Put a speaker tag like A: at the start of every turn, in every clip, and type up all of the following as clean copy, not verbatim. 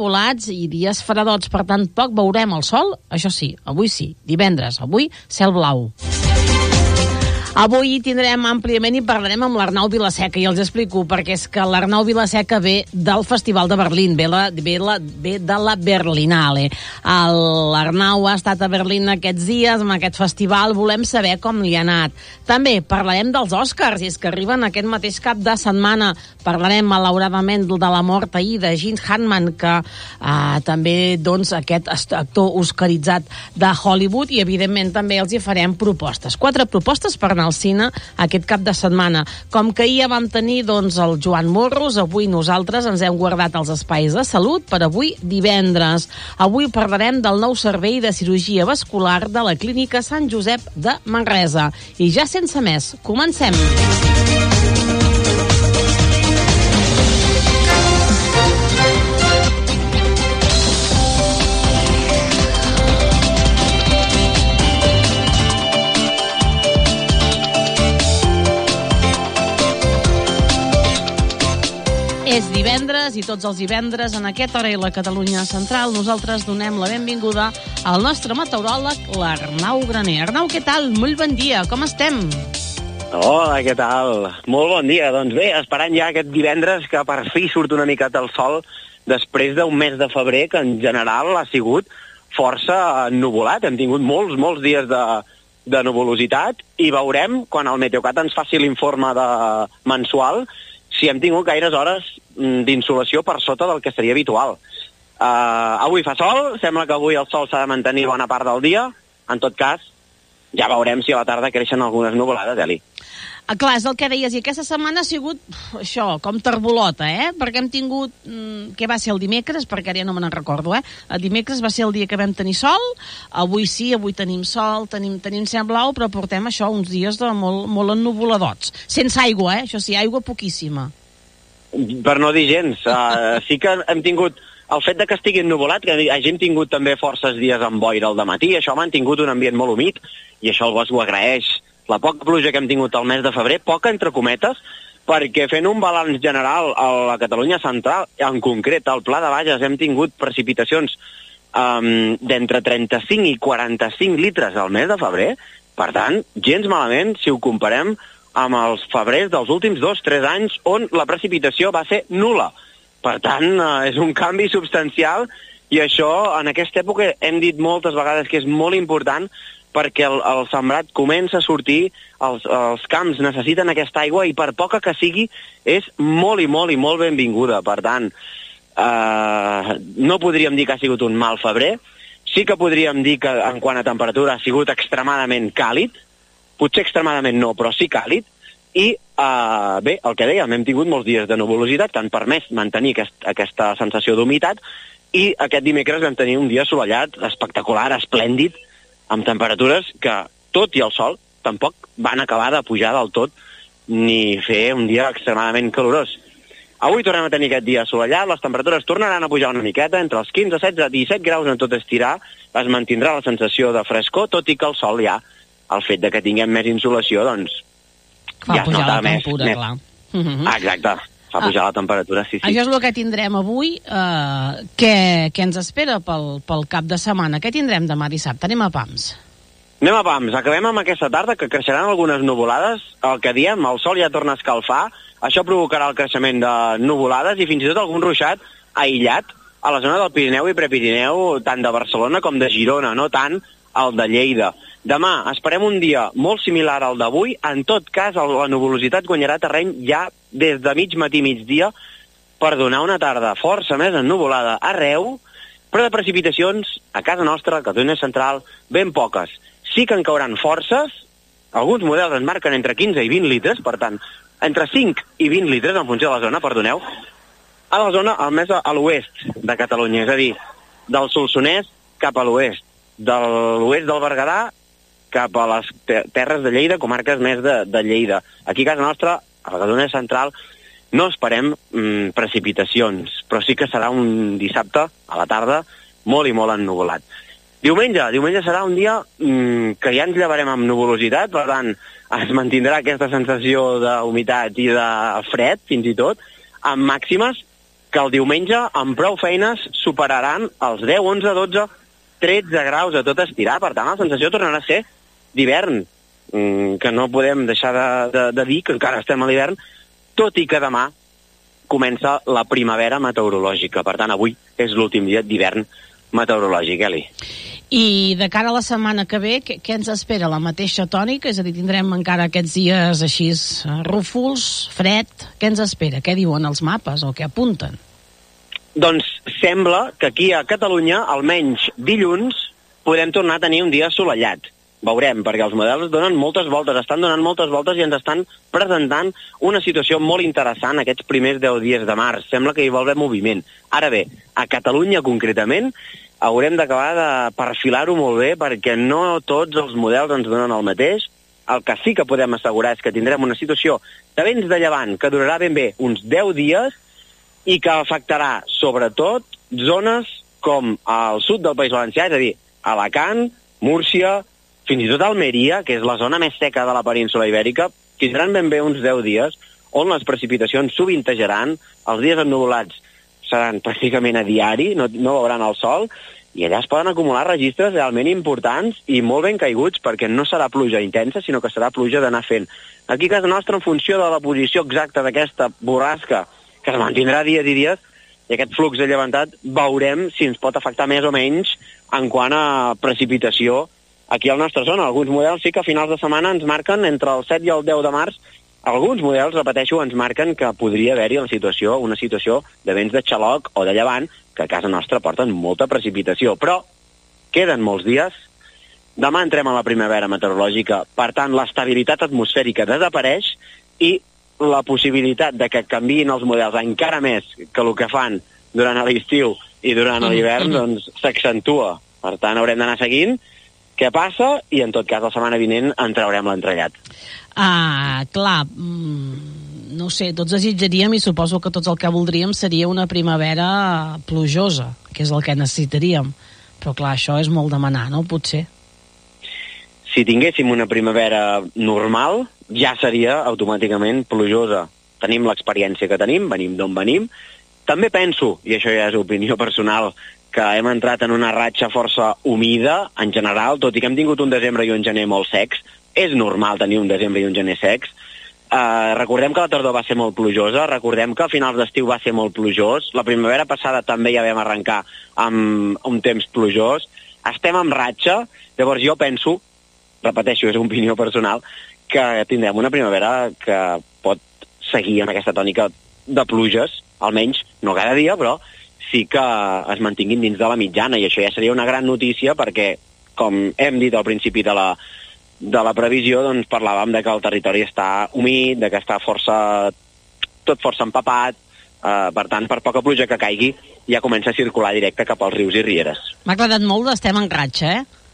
A: ennuvolats i dies fredots, per tant poc veurem el sol, això sí, divendres, avui cel blau. Avui tindrem àmpliament i parlarem amb l'Arnau Vilaseca, i els explico, perquè és que l'Arnau Vilaseca ve del Festival de Berlín, ve de la Berlinale. L'Arnau ha estat a Berlín aquests dies, amb aquest festival, volem saber com li ha anat. També parlarem dels Oscars, i és que arriben aquest mateix cap de setmana. Parlarem, malauradament, de la mort ahir de Gene Hackman, que també, doncs, aquest actor oscaritzat de Hollywood, i evidentment també els hi farem propostes. 4 propostes per anar al cine aquest cap de setmana. Com que ahir ja vam tenir, doncs, el Joan Morros, avui nosaltres ens hem guardat els espais de salut per avui divendres. Avui parlarem del nou servei de cirurgia vascular de la Clínica Sant Josep de Manresa. I ja sense més, comencem! És divendres, i tots els divendres, en aquesta hora i la Catalunya Central, nosaltres donem la benvinguda al nostre meteoròleg, l'Arnau Graner. Arnau, què tal? Molt bon dia, com estem?
B: Hola, què tal? Molt bon dia. Doncs bé, esperant ja aquest divendres que per fi surt una miqueta el sol després d'un mes de febrer que en general ha sigut força ennuvolat. Hem tingut molts dies de nuvolositat i veurem, quan el Meteocat ens faci l'informe mensual, si hem tingut gaires hores d'insolació per sota del que seria habitual. Avui fa sol, sembla que avui el sol s'ha de mantenir bona part del dia. En tot cas, ja veurem si a la tarda creixen algunes nuvolades, Eli.
A: Clar, és el que deies, i aquesta setmana ha sigut això, com terbolota, perquè hem tingut, què va ser el dimecres, perquè ara ja no me n'en recordo, el dimecres va ser el dia que vam tenir sol, avui sí, avui tenim sol, tenim cel blau, però portem això, uns dies de molt ennuvoladots, sense aigua, això sí, aigua poquíssima.
B: Per no dir gens, sí que hem tingut el fet de que estigui ennuvolat, que hàgim tingut també forces dies amb boira al dematí, això ha mantingut un ambient molt humit, i això el bosc ho agraeix. La poca pluja que hem tingut al mes de febrer, poca entre cometes, perquè fent un balanç general a la Catalunya Central, en concret al Pla de Bages, hem tingut precipitacions d'entre 35 i 45 litres al mes de febrer. Per tant, gens malament si ho comparem amb els febrers dels últims 2-3 anys, on la precipitació va ser nul·la. Per tant, és un canvi substancial, i això, en aquesta època, hem dit moltes vegades que és molt important, perquè el sembrat comença a sortir, els camps necessiten aquesta aigua, i per poca que sigui, és molt benvinguda. Per tant, no podríem dir que ha sigut un mal febrer, sí que podríem dir que en quant a temperatura ha sigut extremadament càlid, potser extremadament no, però sí càlid, i bé, el que dèiem, hem tingut molts dies de nuvolositat que han permès mantenir aquesta sensació d'humitat, i aquest dimecres vam tenir un dia assolellat, espectacular, esplèndid, amb temperatures que, tot i el sol, tampoc van acabar de pujar del tot ni fer un dia extremadament calorós. Avui tornem a tenir aquest dia assolellat, les temperatures tornaran a pujar una miqueta, entre els 15, 16, 17 graus en tot estirar, es mantindrà la sensació de frescor, tot i que el sol ja, el fet de que tinguem més insolació, doncs, ja es nota més.
A: Clar.
B: Exacte. Fa pujar la temperatura, sí.
A: Això és el que tindrem avui. Què ens espera pel cap de setmana? Què tindrem demà dissabte? Anem a pams.
B: Anem a pams. Acabem amb aquesta tarda, que creixeran algunes nuvolades. El que diem, el sol ja torna a escalfar. Això provocarà el creixement de nuvolades i fins i tot algun ruixat aïllat a la zona del Pirineu i Prepirineu, tant de Barcelona com de Girona, no tant el de Lleida. Demà esperem un dia molt similar al d'avui. En tot cas, la nuvolositat guanyarà terreny ja des de mig matí, migdia, per donar una tarda força més ennuvolada arreu, però de precipitacions a casa nostra, a Catalunya Central, ben poques. Sí que en cauran forces, alguns models ens marquen entre 15 i 20 litres, per tant, entre 5 i 20 litres en funció de la zona, perdoneu, a la zona més a l'oest de Catalunya, és a dir, del Solsonès cap a l'oest, de l'oest del Berguedà cap a les terres de Lleida, comarques més de Lleida. Aquí a casa nostra, a la Catalunya Central, no esperem precipitacions, però sí que serà un dissabte a la tarda molt i molt ennuvolat. Diumenge serà un dia que ja ens llevarem amb nuvolositat, per tant, es mantindrà aquesta sensació d'humitat i de fred, fins i tot, amb màximes que el diumenge, amb prou feines, superaran els 10, 11, 12, 13 graus a tot estirar. Per tant, la sensació tornarà a ser d'hivern, que no podem deixar de dir que encara estem a l'hivern, tot i que demà comença la primavera meteorològica. Per tant, avui és l'últim dia d'hivern meteorològic, Eli.
A: I de cara a la setmana que ve, què ens espera? La mateixa tònica? És a dir, tindrem encara aquests dies així rúfols, fred? Què ens espera? Què diuen els mapes o què apunten?
B: Doncs sembla que aquí a Catalunya, almenys dilluns, podem tornar a tenir un dia assolellat. Veurem, perquè els models donen moltes voltes, estan donant moltes voltes i ens estan presentant una situació molt interessant aquests primers 10 dies de març. Sembla que hi vol haver moviment. Ara bé, a Catalunya concretament, haurem d'acabar de perfilar-ho molt bé perquè no tots els models ens donen el mateix. El que sí que podem assegurar és que tindrem una situació de vents de llevant que durarà ben bé uns 10 dies i que afectarà sobretot zones com al sud del País Valencià, és a dir, Alacant, Múrcia, fins i tot Almeria, que és la zona més seca de la península ibèrica, tindran ben bé uns 10 dies on les precipitacions sovintejaran, els dies ennuvolats seran pràcticament a diari, no veuran el sol, i allà es poden acumular registres realment importants i molt ben caiguts, perquè no serà pluja intensa, sinó que serà pluja d'anar fent. Aquí a casa nostra, en funció de la posició exacta d'aquesta borrasca, que es mantindrà dies i dies, i aquest flux de llevantat, veurem si ens pot afectar més o menys en quant a precipitació aquí a la nostra zona. Alguns models sí que a finals de setmana ens marquen entre el 7 i el 10 de març. Alguns models, repeteixo, ens marquen que podria haver-hi una situació de vents de xaloc o de llevant que a casa nostra porten molta precipitació. Però queden molts dies. Demà entrem a la primavera meteorològica. Per tant, l'estabilitat atmosfèrica desapareix i la possibilitat de que canviïn els models encara més que el que fan durant l'estiu i durant l'hivern, doncs s'accentua. Per tant, haurem d'anar seguint què passa i, en tot cas, la setmana vinent en traurem l'entrellat.
A: Clar, no sé, tots desitjaríem i suposo que tots el que voldríem seria una primavera plujosa, que és el que necessitaríem. Però, clar, això és molt demanar, no? Potser.
B: Si tinguéssim una primavera normal, ja seria automàticament plujosa. Tenim l'experiència que tenim, venim d'on venim. També penso, i això ja és opinió personal, que hem entrat en una ratxa força humida, en general, tot i que hem tingut un desembre i un gener molt secs. És normal tenir un desembre i un gener secs. Recordem que la tardor va ser molt plujosa, recordem que a finals d'estiu va ser molt plujós, la primavera passada també ja vam arrencar amb un temps plujós. Estem en ratxa, llavors jo penso, repeteixo, és una opinió personal, que tindrem una primavera que pot seguir amb aquesta tònica de pluges, almenys, no cada dia, però sí que es mantinguin dins de la mitjana, i això ja seria una gran notícia perquè, com hem dit al principi de la previsió, doncs parlàvem de que el territori està humit, de que està tot força empapat, per tant, per poca pluja que caigui, ja comença a circular directe cap als rius i rieres.
A: M'ha agradat molt d'estem en ratxa,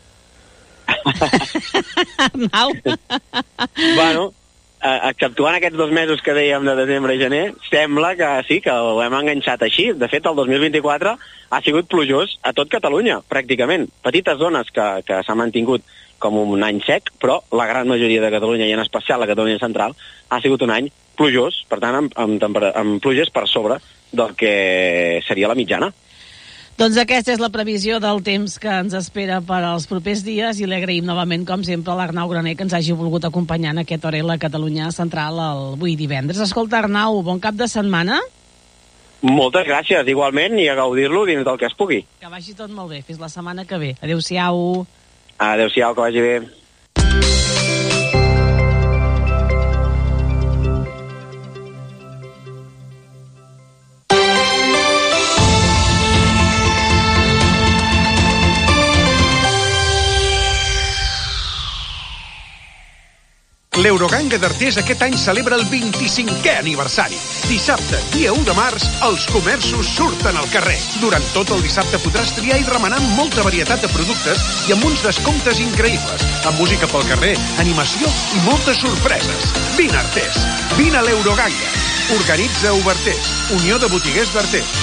A: Arnau.
B: Bueno, exceptuant aquests 2 mesos que dèiem de desembre i gener, sembla que sí, que ho hem enganxat així. De fet, el 2024 ha sigut plujós a tot Catalunya, pràcticament. Petites zones que s'ha mantingut com un any sec, però la gran majoria de Catalunya, i en especial la Catalunya central, ha sigut un any plujós, per tant, amb pluges per sobre del que seria la mitjana.
A: Doncs aquesta és la previsió del temps que ens espera per als propers dies, i li agraïm novament, com sempre, a l'Arnau Graner que ens hagi volgut acompanyar en aquest hora a la Catalunya Central avui divendres. Escolta, Arnau, bon cap de setmana.
B: Moltes gràcies, igualment, i a gaudir-lo dins del que es pugui.
A: Que vagi tot molt bé. Fins la setmana que ve. Adéu-siau.
B: Adéu-siau, que vagi bé.
C: L'Euroganga d'Artés aquest any celebra el 25è aniversari. Dissabte, dia 1 de març, els comerços surten al carrer. Durant tot el dissabte podràs triar i remenar molta varietat de productes i amb uns descomptes increïbles. Amb música pel carrer, animació i moltes sorpreses. Vine a Artés. Vine a l'Euroganga. Organitza Ubertés, Unió de Botiguers d'Artés.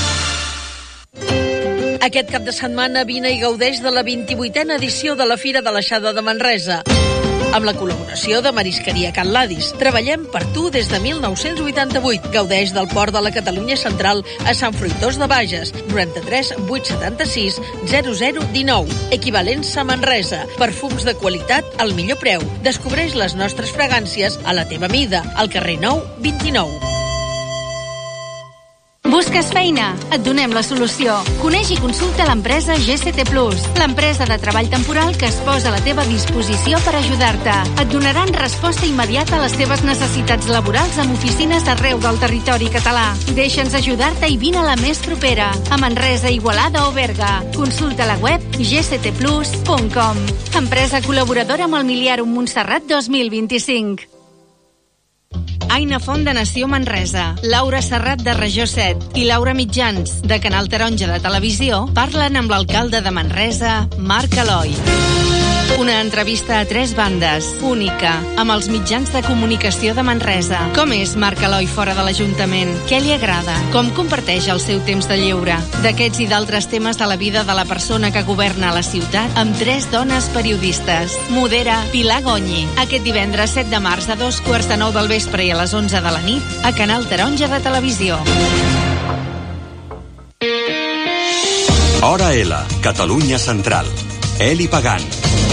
D: Aquest cap de setmana vine i gaudeix de la 28a edició de la Fira de l'Aixada de Manresa. amb la col·laboració de Marisqueria Can Ladis. Treballem per tu des de 1988. Gaudeix del port de la Catalunya Central a Sant Fruitós de Bages. 93 876 0019. Equivalents a Manresa. Perfums de qualitat al millor preu. Descobreix les nostres fragàncies a la teva mida, al carrer Nou 29.
E: Busques feina? Et donem la solució. Coneix i consulta l'empresa GCT Plus, l'empresa de treball temporal que es posa a la teva disposició per ajudar-te. Et donaran resposta immediata a les teves necessitats laborals amb oficines arreu del territori català. Deixa'ns ajudar-te i vine a la més propera, a Manresa, Igualada o Berga. Consulta la web gctplus.com. Empresa col·laboradora amb el Miliàrum Montserrat 2025. Aina Font de Nació Manresa, Laura Serrat de Regió 7 i Laura Mitjans, de Canal Taronja de Televisió, parlen amb l'alcalde de Manresa, Marc Eloi. Una entrevista a 3 bandes, única, amb els mitjans de comunicació de Manresa. Com és Marc Eloi fora de l'Ajuntament? Què li agrada? Com comparteix el seu temps de lleure? D'aquests i d'altres temes de la vida de la persona que governa la ciutat amb 3 dones periodistes. Modera Pilar Gonyi. Aquest divendres 7 de març a 2:15 del vespre i a les 11 de la nit a Canal Taronja de Televisió.
F: Hora L, Catalunya Central. Eli Pagant.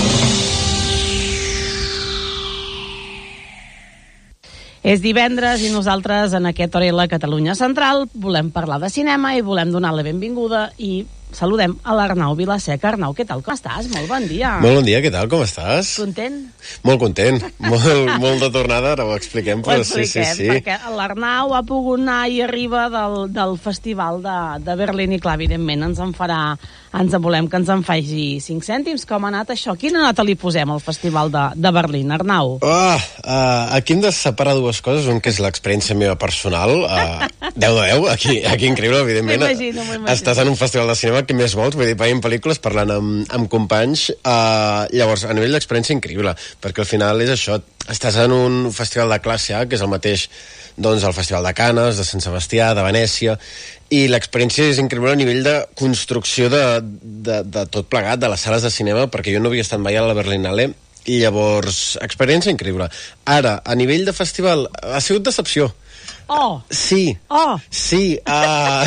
A: És divendres i nosaltres en aquest Hora L Catalunya Central volem parlar de cinema i volem donar la benvinguda i saludem a l'Arnau Vilaseca. Arnau, què tal? Com estàs? Molt bon dia.
G: Molt bon dia, què tal? Com estàs?
A: Content?
G: Molt content. molt de tornada, ara ho expliquem, però sí.
A: Perquè l'Arnau ha pogut anar i arriba del festival de Berlín i clar, evidentment volem que ens en faci 5 cèntims. Com ha anat això? Quina nota li posem al festival de Berlín, Arnau?
G: Aquí hem de separar 2 coses, un que és l'experiència meva personal, 10 de 10, aquí increïble, evidentment.
A: M'imagino.
G: Estàs en un festival de cinema, què més vols? Vull dir, veiem pel·lícules parlant amb companys. Llavors, a nivell d'experiència, increïble, perquè al final és això, estàs en un festival de classe A, que és el mateix doncs, el Festival de Canes, de Sant Sebastià, de Venècia, i l'experiència és increïble a nivell de construcció de tot plegat, de les sales de cinema, perquè jo no havia estat mai a la Berlinale, i llavors, experiència increïble. Ara, a nivell de festival, ha sigut decepció.
A: Oh!
G: Sí.
A: Oh!
G: Sí. Ha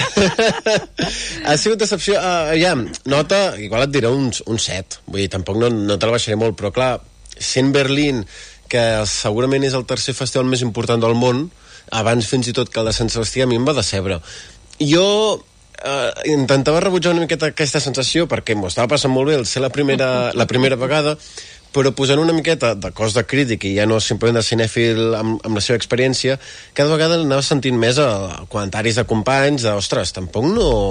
G: sigut decepció. Nota, igual et diré un 7. Vull dir, tampoc no te la baixaré molt, però clar, sent Berlín, que segurament és el tercer festival més important del món, abans fins i tot que el de Sant Sebastià, a mi em va decebre. Jo intentava rebutjar una miqueta aquesta sensació perquè m'ho estava passant molt bé el ser la primera vegada, però posant una miqueta de cos de crític i ja no simplement de cinèfil amb la seva experiència, cada vegada anava sentint més comentaris de companys ostres, tampoc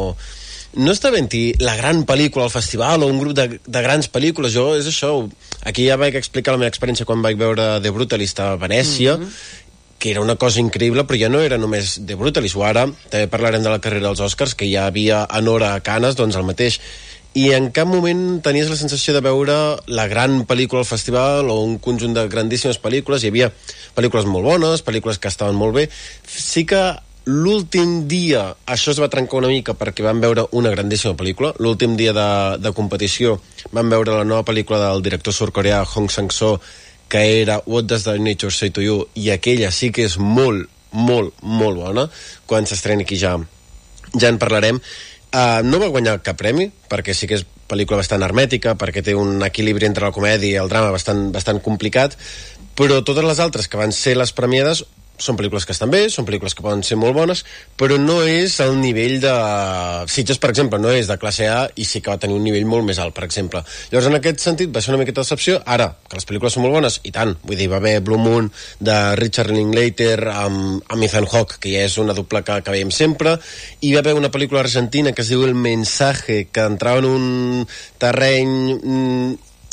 G: no està ben-hi la gran pel·lícula al festival o un grup de grans pel·lícules. Jo, és això, aquí ja vaig explicar la meva experiència quan vaig veure The Brutalist a Venècia, que era una cosa increïble, però ja no era només The Brutalist, o ara també parlarem de la carrera dels Oscars, que ja havia en hora a Canes, doncs el mateix. I en cap moment tenies la sensació de veure la gran pel·lícula al festival o un conjunt de grandíssimes pel·lícules. Hi havia pel·lícules molt bones, pel·lícules que estaven molt bé. Sí que l'últim dia això es va trencar una mica perquè vam veure una grandíssima pel·lícula. L'últim dia de competició vam veure la nova pel·lícula del director sud-coreà Hong Sang-soo, que era What Does the Nature Say to You, i aquella sí que és molt, molt, molt bona. Quan s'estreni aquí ja en parlarem. No va guanyar cap premi, perquè sí que és pel·lícula bastant hermètica, perquè té un equilibri entre la comèdia i el drama bastant complicat, però totes les altres que van ser les premiades són pel·lícules que estan bé, són pel·lícules que poden ser molt bones, però no és el nivell de... Sitges, per exemple, no és de classe A i sí que va tenir un nivell molt més alt, per exemple. Llavors, en aquest sentit, va ser una miqueta decepció. Ara, que les pel·lícules són molt bones, i tant, vull dir, va haver Blue Moon de Richard Linklater amb Ethan Hawke, que ja és una dupla que veiem sempre, i va haver una pel·lícula argentina que es diu El Mensaje, que entrava en un terreny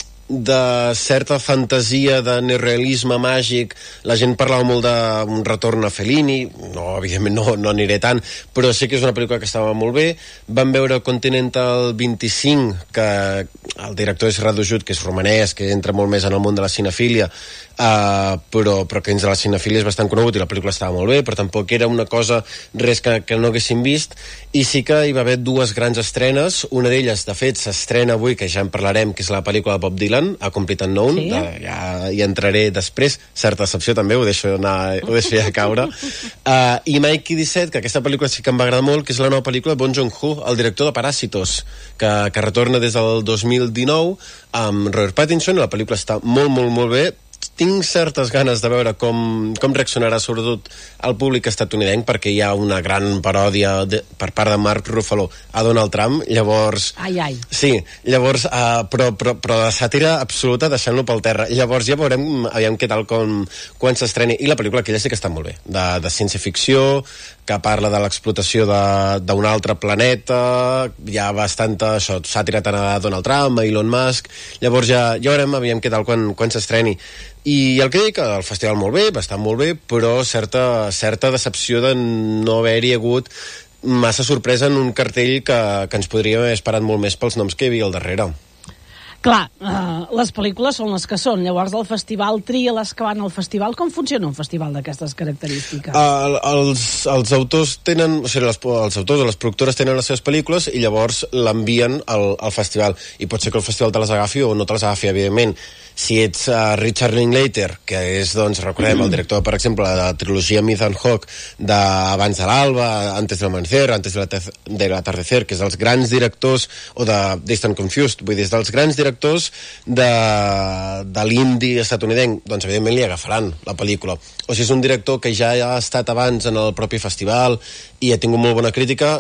G: de certa fantasia de neorealisme màgic. La gent parlava molt d'un retorn a Fellini, no, evidentment no aniré tant, però sí que és una pel·lícula que estava molt bé. Vam veure Continental 25, que el director és Radu Jut, que és romanès, que entra molt més en el món de la cinefília, però que dins de la cinefília és bastant conegut i la pel·lícula estava molt bé, però tampoc era una cosa res que no haguéssim vist, i sí que hi va haver dues grans estrenes. Una d'elles, de fet, s'estrena avui, que ja en parlarem, que és la pel·lícula de Bob Dylan, A Complete Unknown. Sí. Ja hi entraré després, certa decepció també, ho deixo ja caure. I Mikey 17, que aquesta pel·lícula sí que em va agradar molt, que és la nova pel·lícula de Bong Joon-ho, el director de Parásitos, que retorna des del 2019 amb Robert Pattinson. La pel·lícula està molt, molt, molt bé. Tinc certes ganes de veure com reaccionarà sobretot el públic estatunidenc, perquè hi ha una gran paròdia per part de Mark Ruffalo a Donald Trump, llavors...
A: Ai.
G: Sí, llavors, però de sàtira absoluta, deixant-lo pel terra. Llavors ja veurem, aviam què tal quan s'estreni. I la pel·lícula aquella sí que està molt bé, de ciència-ficció, que parla de l'explotació d'un altre planeta, hi ha bastanta sàtira tant a Donald Trump, a Elon Musk. Llavors ja veurem, aviam què tal quan s'estreni. I el que dic, el festival molt bé, bastant molt bé, però certa decepció de no haver-hi hagut massa sorpresa en un cartell que ens podríem haver esperat molt més pels noms que hi havia al darrere.
A: Clar, les pel·lícules són les que són, llavors el festival tria les que van al festival. Com funciona un festival d'aquestes característiques?
G: Els autors tenen, o sigui, els autors o les productores tenen les seves pel·lícules i llavors l'envien al festival, i pot ser que el festival te les agafi o no te les agafi, evidentment. Si ets Richard Linklater, que és, doncs, recordem, el director, per exemple, de la trilogia amb Ethan Hawke d'Abans de l'alba, Antes del amanecer, Antes de l'atardecer, que és dels grans directors, o de Distant Confused, vull dir, és dels grans directors de l'indie estatunidenc, doncs evidentment li agafaran la pel·lícula. O si és un director que ja ha estat abans en el propi festival i ha tingut molt bona crítica,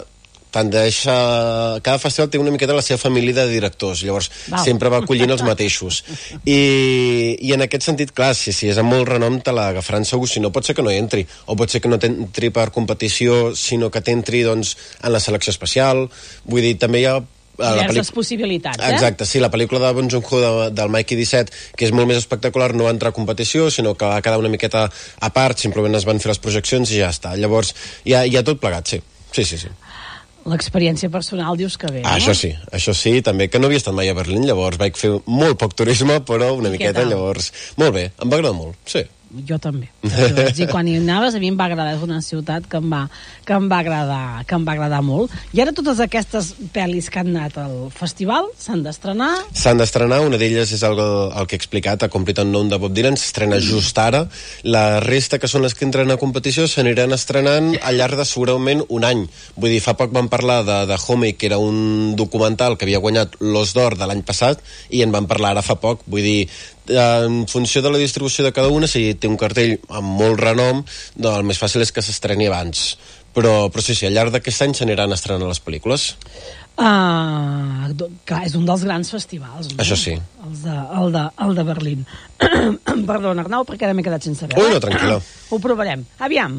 G: cada festival té una miqueta la seva família de directors, llavors sempre va acollint els mateixos, i en aquest sentit, clar, si és amb molt renom te l'agafaran segur, si no pot ser que no hi entri, o pot ser que no t'entri per competició, sinó que t'entri, doncs, en la selecció especial. Vull dir, també hi ha
A: diverses possibilitats,
G: Exacte, sí, la pel·lícula de Bong Joon-ho del Mikey 17, que és molt més espectacular, no va entrar a competició, sinó que va quedar una miqueta a part, simplement es van fer les projeccions i ja està. Llavors, hi ha tot plegat, sí. Sí.
A: L'experiència personal dius que bé, no?
G: Això sí, també que no havia estat mai a Berlín, llavors vaig fer molt poc turisme, però una miqueta, llavors... Molt bé, em va agradar molt, sí.
A: Jo també. I quan hi anaves, a mi em va agradar, és una ciutat que em va agradar molt. I ara totes aquestes pel·lis que han anat al festival s'han d'estrenar?
G: S'han d'estrenar, una d'elles és el que he explicat, A Complete Unknown de Bob Dylan, s'estrena just ara. La resta, que són les que entren a competició, s'aniran estrenant al llarg de segurament un any. Vull dir, fa poc vam parlar de Homey, que era un documental que havia guanyat l'Os d'Or de l'any passat, i en vam parlar ara fa poc. Vull dir, en funció de la distribució de cada una, si té un cartell amb molt renom, doncs el més fàcil és que s'estreni abans, però sí, al llarg d'aquest any s'aniran estrenant les pel·lícules.
A: Clar, és un dels grans festivals, no?
G: Això sí,
A: el de Berlín. Perdona, Arnau, perquè ara m'he quedat sense veu.
G: No, tranquil·la.
A: Ho provarem, aviam.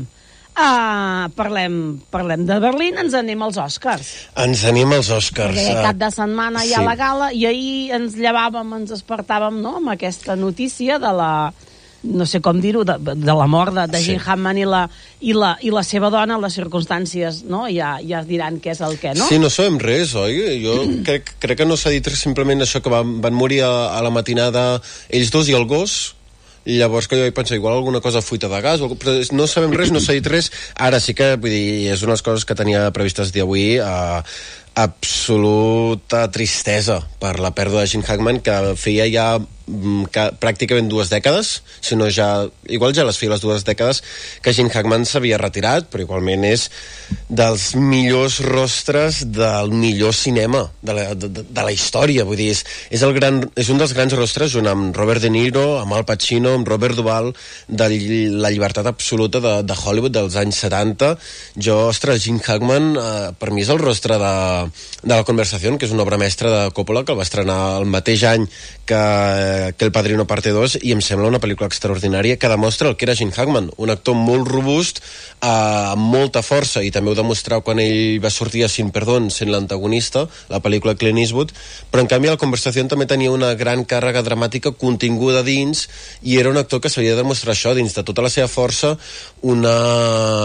A: Parlem de Berlín, ens anem als Oscars.
G: Perquè
A: cap de setmana hi ha la gala, i ahir ens llevàvem, ens despertàvem, no?, amb aquesta notícia de la, no sé com dir-ho, de la mort de Gene Hackman i la seva dona, les circumstàncies, no?, ja diran què és el què, no?
G: Sí, no sabem res, oi? Jo crec que no s'ha dit res, simplement això, que van morir a la matinada ells dos i el gos. I llavors que jo vaig pensar, igual alguna cosa fuita de gas, però no sabem res, no s'ha dit res. Ara sí que, vull dir, és una de les coses que tenia previstes dir avui, absoluta tristesa per la pèrdua de Gene Hackman, que feia ja pràcticament 2 dècades, si no ja, igual ja les feia les 2 dècades que Gene Hackman s'havia retirat, però igualment és dels millors rostres del millor cinema de la història. Vull dir, és un dels grans rostres, junt amb Robert De Niro, amb Al Pacino, amb Robert Duvall, de la llibertat absoluta de Hollywood dels anys 70. Ostres, Gene Hackman per mi és el rostre de La Conversación, que és una obra mestra de Coppola, que el va estrenar el mateix any que El Padrino Parte 2, i em sembla una pel·lícula extraordinària que demostra el que era Gene Hackman, un actor molt robust, amb molta força, i també ho demostrava quan ell va sortir a Sin Perdón sent l'antagonista, la pel·lícula Clint Eastwood, però en canvi La Conversació també tenia una gran càrrega dramàtica continguda dins, i era un actor que s'havia de demostrar això, dins de tota la seva força,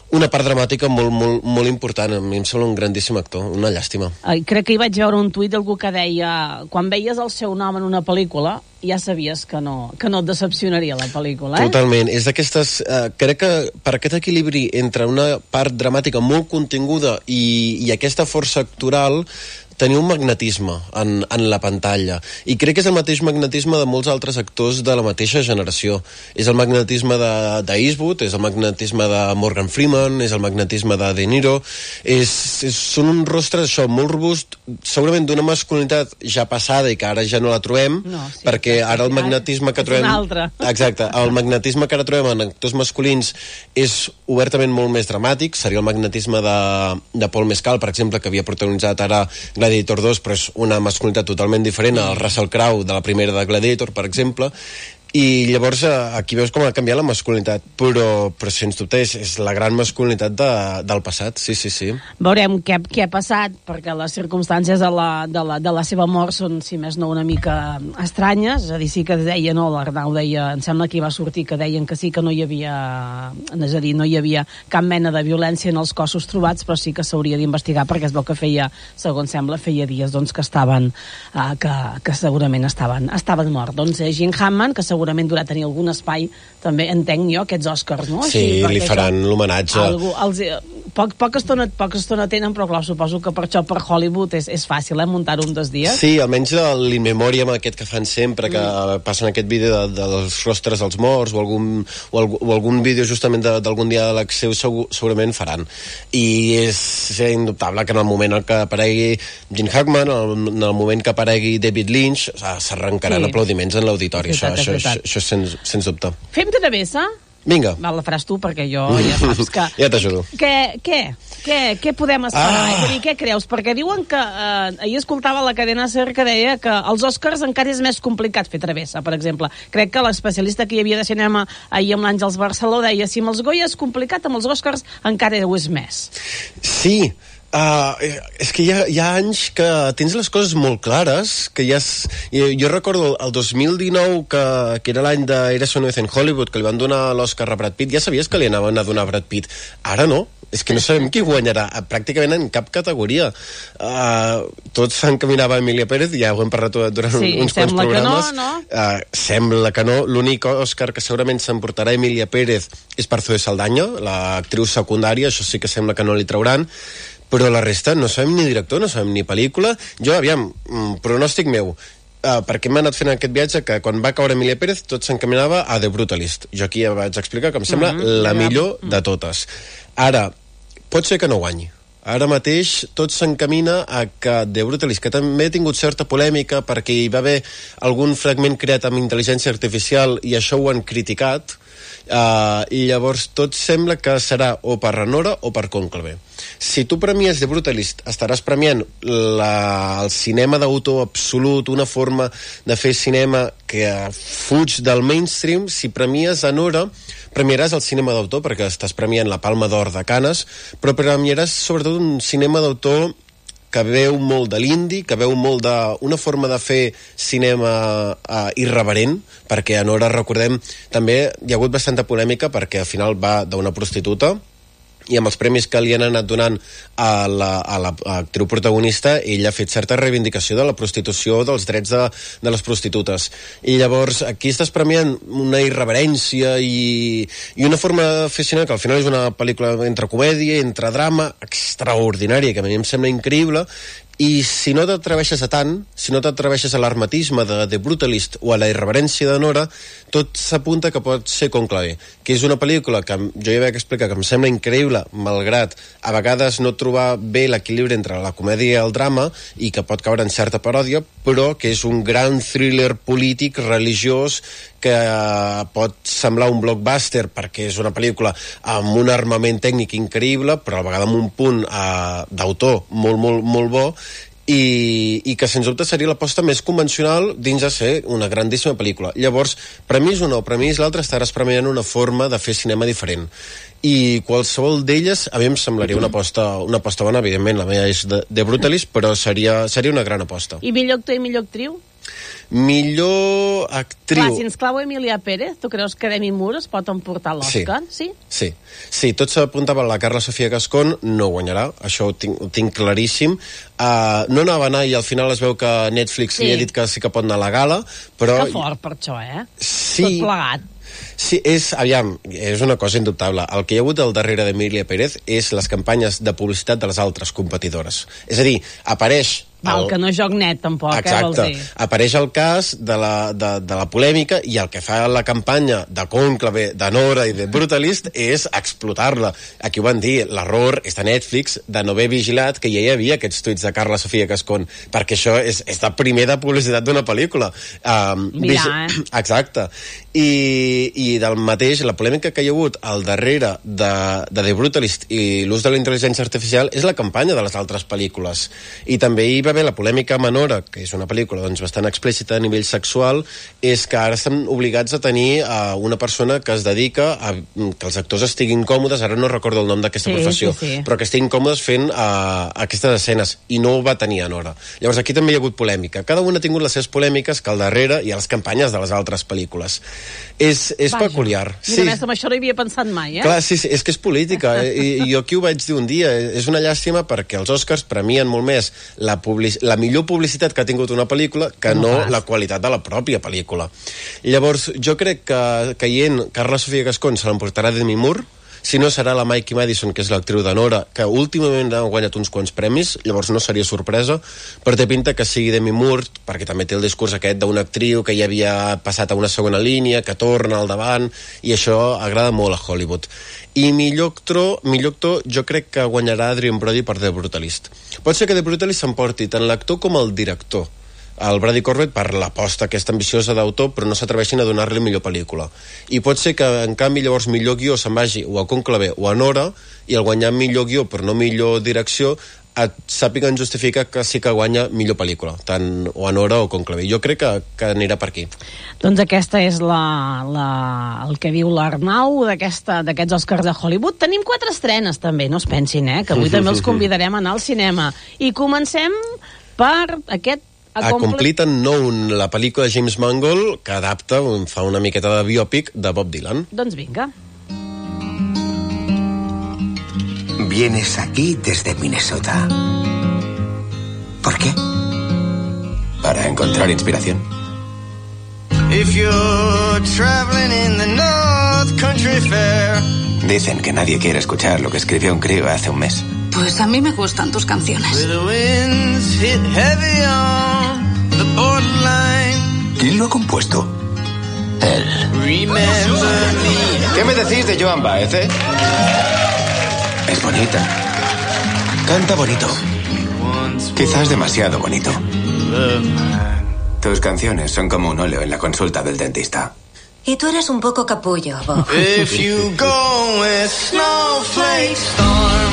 G: una part dramàtica molt, molt, molt important. A mi em sembla un grandíssim actor, una llàstima.
A: Crec que hi vaig veure un tuit d'algú que deia quan veies el seu nom en una pel·lícula ja sabies que no et decepcionaria la pel·lícula,
G: Totalment. És d'aquestes... crec que per aquest equilibri entre una part dramàtica molt continguda i aquesta força actoral tenia un magnetisme en la pantalla. I crec que és el mateix magnetisme de molts altres actors de la mateixa generació. És el magnetisme d'Eastwood, és el magnetisme de Morgan Freeman, és el magnetisme de De Niro. Són uns rostres, això, molt robust, segurament d'una masculinitat ja passada i que ara ja no la trobem, perquè ara el magnetisme que trobem... Exacte, el magnetisme que ara trobem en actors masculins és obertament molt més dramàtic. Seria el magnetisme de Paul Mescal, per exemple, que havia protagonitzat ara Gladiator 2, però és una masculinitat totalment diferent al Russell Crowe de la primera de Gladiator, per exemple, i llavors aquí veus com ha canviat la masculinitat, però sens dubte és la gran masculinitat del passat, sí.
A: Veurem què ha passat, perquè les circumstàncies de la seva mort són, si més no, una mica estranyes. És a dir, sí que deia, l'Arnau deia, em sembla que hi va sortir que deien que sí que no hi havia, és a dir, no hi havia cap mena de violència en els cossos trobats, però sí que s'hauria d'investigar, perquè es veu que segons sembla, feia dies que estaven que segurament estaven morts. Doncs Gene Hackman, que segurament durà tenir algun espai, també entenc jo, aquests Oscars, no?
G: Sí, li faran l'homenatge.
A: Poca estona tenen, però clar, suposo que per això per Hollywood és fàcil, muntar-ho un dos dies.
G: Sí, almenys l'in memoriam aquest que fan sempre, que passen aquest vídeo dels rostres dels morts o algun vídeo justament d'algun dia de l'Axeu segurament faran. I és indubtable que en el moment en què aparegui Gene Hackman, en el moment que aparegui David Lynch, s'arrencaran aplaudiments en l'auditori. Això sens dubte.
A: Fem travessa?
G: Vinga.
A: La faràs tu, perquè jo ja saps que...
G: Ja t'ajudo.
A: Què podem esperar? És a dir, què creus? Perquè diuen que... ahir escoltava la cadena SER que deia que els Oscars encara és més complicat fer travessa, per exemple. Crec que l'especialista que hi havia de cinema ahir amb l'Àngels Barceló deia si amb els Goya és complicat, amb els Oscars encara ho és més.
G: Sí, és que hi ha anys que tens les coses molt clares, que jo recordo el 2019 que era l'any d'Eres una vez en Hollywood, que li van donar l'Oscar a Brad Pitt, ja sabies que li anaven a donar a Brad Pitt. Ara no, és que no sabem qui guanyarà pràcticament en cap categoria. Tots s'encaminava a Emilia Pérez, ja ho hem parlat durant uns quants programes. Sembla que no. L'únic Òscar que segurament s'emportarà Emilia Pérez és per Zoe Saldaña, l'actriu secundària, això sí que sembla que no li trauran, però la resta no sabem ni director, no sabem ni pel·lícula. Jo, aviam, pronòstic meu, perquè m'ha anat fent aquest viatge que quan va caure Emilia Pérez tot s'encaminava a The Brutalist. Jo aquí ja vaig explicar que em sembla la millor de totes. Ara, pot ser que no guanyi. Ara mateix tot s'encamina a que The Brutalist, que també ha tingut certa polèmica perquè hi va haver algun fragment creat amb intel·ligència artificial i això ho han criticat, i llavors tot sembla que serà o per Renora o per Cònclave. Si tu premies The Brutalist, estaràs premiant el cinema d'autor absolut, una forma de fer cinema que fuig del mainstream. Si premies Anora, premiaràs el cinema d'autor, perquè estàs premiant la Palma d'Or de Canes, però premiaràs sobretot un cinema d'autor que veu molt de l'indi, que veu molt d'una forma de fer cinema irreverent, perquè a Nora, recordem, també hi ha hagut bastanta polèmica perquè al final va d'una prostituta i amb els premis que li han anat donant a l'actriu protagonista, ella ha fet certa reivindicació de la prostitució, dels drets de les prostitutes. I llavors aquí estàs premiant una irreverència i una forma de fer cinema que al final és una pel·lícula entre comèdia, entre drama, extraordinària, que a mi em sembla increïble. I si no t'atreveixes a tant, si no t'atreveixes a l'armatisme de The Brutalist o a la irreverència de Nora, tot s'apunta que pot ser Cònclave, que és una pel·lícula que jo ja vaig explicar que em sembla increïble, malgrat a vegades no trobar bé l'equilibri entre la comèdia i el drama, i que pot caure en certa paròdia, però que és un gran thriller polític, religiós, que pot semblar un blockbuster perquè és una pel·lícula amb un armament tècnic increïble, però a la vegada amb un punt d'autor molt, molt, molt bo, i que sens dubte seria l'aposta més convencional dins de ser una grandíssima pel·lícula. Llavors, premis o no, premis l'altre, estaràs premiant una forma de fer cinema diferent. I qualsevol d'elles a mi em semblaria una aposta bona. Evidentment la meva és de Brutalist, però seria una gran aposta.
A: I millor actor i millor actriu?
G: Millor actriu...
A: Clar, si ens clau Emilia Pérez, tu creus que Demi Moore es pot emportar l'Oscar?
G: Sí, tot s'apuntava a la Carla Sofia Gascón, no guanyarà, això ho tinc claríssim. No anava a anar i al final es veu que Netflix li ha dit que sí que pot anar a la gala, però...
A: Que fort per això,
G: Sí.
A: Tot plegat.
G: Sí, és una cosa indubtable. El que hi ha hagut al darrere d'Emilia Pérez és les campanyes de publicitat de les altres competidores. És a dir, apareix...
A: Que no joc net, tampoc,
G: exacte.
A: Vols dir?
G: Apareix el cas de la polèmica i el que fa la campanya de Cònclave, de Nora i de Brutalist és explotar-la. Aquí ho van dir, l'error és de Netflix de no haver vigilat que ja hi havia aquests tuits de Carla Sofia Gascón, perquè això és de primer de publicitat d'una pel·lícula. Exacte. I del mateix, la polèmica que hi ha hagut al darrere de The Brutalist i l'ús de la intel·ligència artificial és la campanya de les altres pel·lícules. I també hi va haver la polèmica amb Nora, que és una pel·lícula doncs, bastant explícita a nivell sexual, és que ara estan obligats a tenir una persona que es dedica a que els actors estiguin còmodes, ara no recordo el nom d'aquesta professió, però que estiguin còmodes fent aquestes escenes, i no ho va tenir a Nora. Llavors aquí també hi ha hagut polèmica. Cada una ha tingut les seves polèmiques que al darrere hi ha les campanyes de les altres pel·lícules. És peculiar.
A: Mira, més amb això no hi havia pensat mai,
G: Clar, sí, és que és política, i jo aquí ho vaig dir un dia, és una llàstima perquè els Oscars premien molt més la millor publicitat que ha tingut una pel·lícula que no la qualitat de la pròpia pel·lícula. Llavors, jo crec que caient Carla Sofia Gascón se l'emportarà Demi Moore, si no serà la Mikey Madison, que és l'actriu de Nora, que últimament ha guanyat uns quants premis, llavors no seria sorpresa, però té pinta que sigui Demi Moore, perquè també té el discurs aquest d'una actriu que ja havia passat a una segona línia, que torna al davant, i això agrada molt a Hollywood. I millor actor jo crec que guanyarà Adrien Brody per The Brutalist. Pot ser que The Brutalist s'emporti tant l'actor com el director, el Brady Corbett, per l'aposta aquesta ambiciosa d'autor, però no s'atreveixin a donar-li millor pel·lícula. I pot ser que, en canvi, llavors millor guió se'n vagi o a Cònclave o a Nora, i el guanyar millor guió però no millor direcció sàpiguen justificar que sí que guanya millor pel·lícula, tant o a Nora o Cònclave. Jo crec que anirà per aquí.
A: Doncs aquesta és el que diu l'Arnau d'aquests Oscars de Hollywood. Tenim 4 estrenes també, no es pensin, que avui també els convidarem a anar al cinema. I comencem per aquest
G: A Complete Unknown, la pel·lícula de James Mangold que adapta, fa una miqueta de biòpic de Bob Dylan.
A: Doncs vinga.
H: Vienes aquí desde Minnesota. ¿Por qué? Para encontrar inspiración. If you're traveling in the North Country Fair. Dicen que nadie quiere escuchar lo que escribió un crío hace un mes.
I: Pues a mí me gustan tus canciones.
H: ¿Quién lo ha compuesto? Él. ¿Qué me decís de Joan Baez, Es bonita. Canta bonito. Quizás demasiado bonito. Tus canciones son como un óleo en la consulta del dentista.
I: Y tú eres un poco capullo, Bob.
J: If you go with snowflake storm,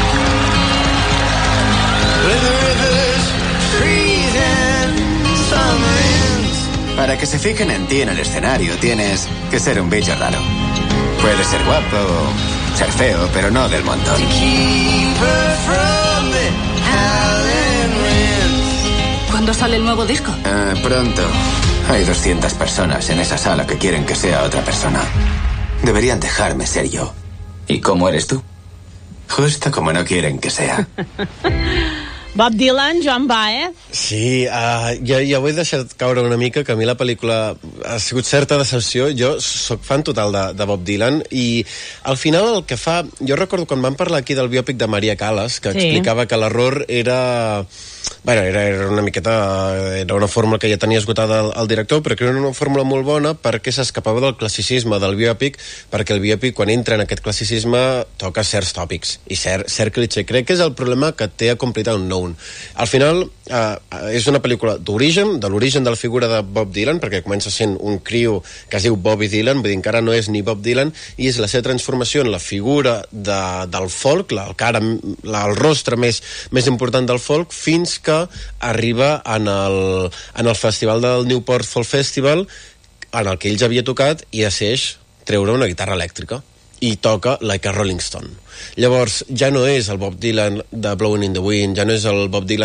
J: with the rivers freezing, summer ends.
H: Para que se fijen en ti en el escenario tienes que ser un bicho raro. Puedes ser guapo, ser feo, pero no del montón.
J: To keep her from the howling winds.
I: ¿Cuándo sale el nuevo disco?
H: Pronto. Hay 200 personas en esa sala que quieren que sea otra persona. Deberían dejarme ser yo. ¿Y cómo eres tú? Justo como no quieren que sea.
A: Bob Dylan, Joan Baez.
G: Sí, ja ho he deixat caure una mica, que a mi la pel·lícula ha sigut certa decepció. Jo sóc fan total de Bob Dylan, i al final el que fa... Jo recordo quan vam parlar aquí del biòpic de Maria Callas, que explicava que l'error era... Bueno, era una miqueta... Era una fórmula que ja tenia esgotada el director, però que era una fórmula molt bona perquè s'escapava del classicisme del biòpic, perquè el biòpic, quan entra en aquest classicisme, toca certs tòpics i cert cliché. Crec que és el problema que té a Complete Unknown. Al final, és una pel·lícula d'origen, de l'origen de la figura de Bob Dylan, perquè comença sent un criu que es diu Bobby Dylan, vull dir, encara no és ni Bob Dylan, i és la seva transformació en la figura del folk, el rostre més important del folk, fins que arriba en el festival del Newport Folk Festival, en el que ell ja havia tocat, i decideix treure una guitarra elèctrica i toca Like a Rolling Stone. Llavors ja no és el Bob Dylan de Blowing in the Wind, ja no és el Bob Dylan de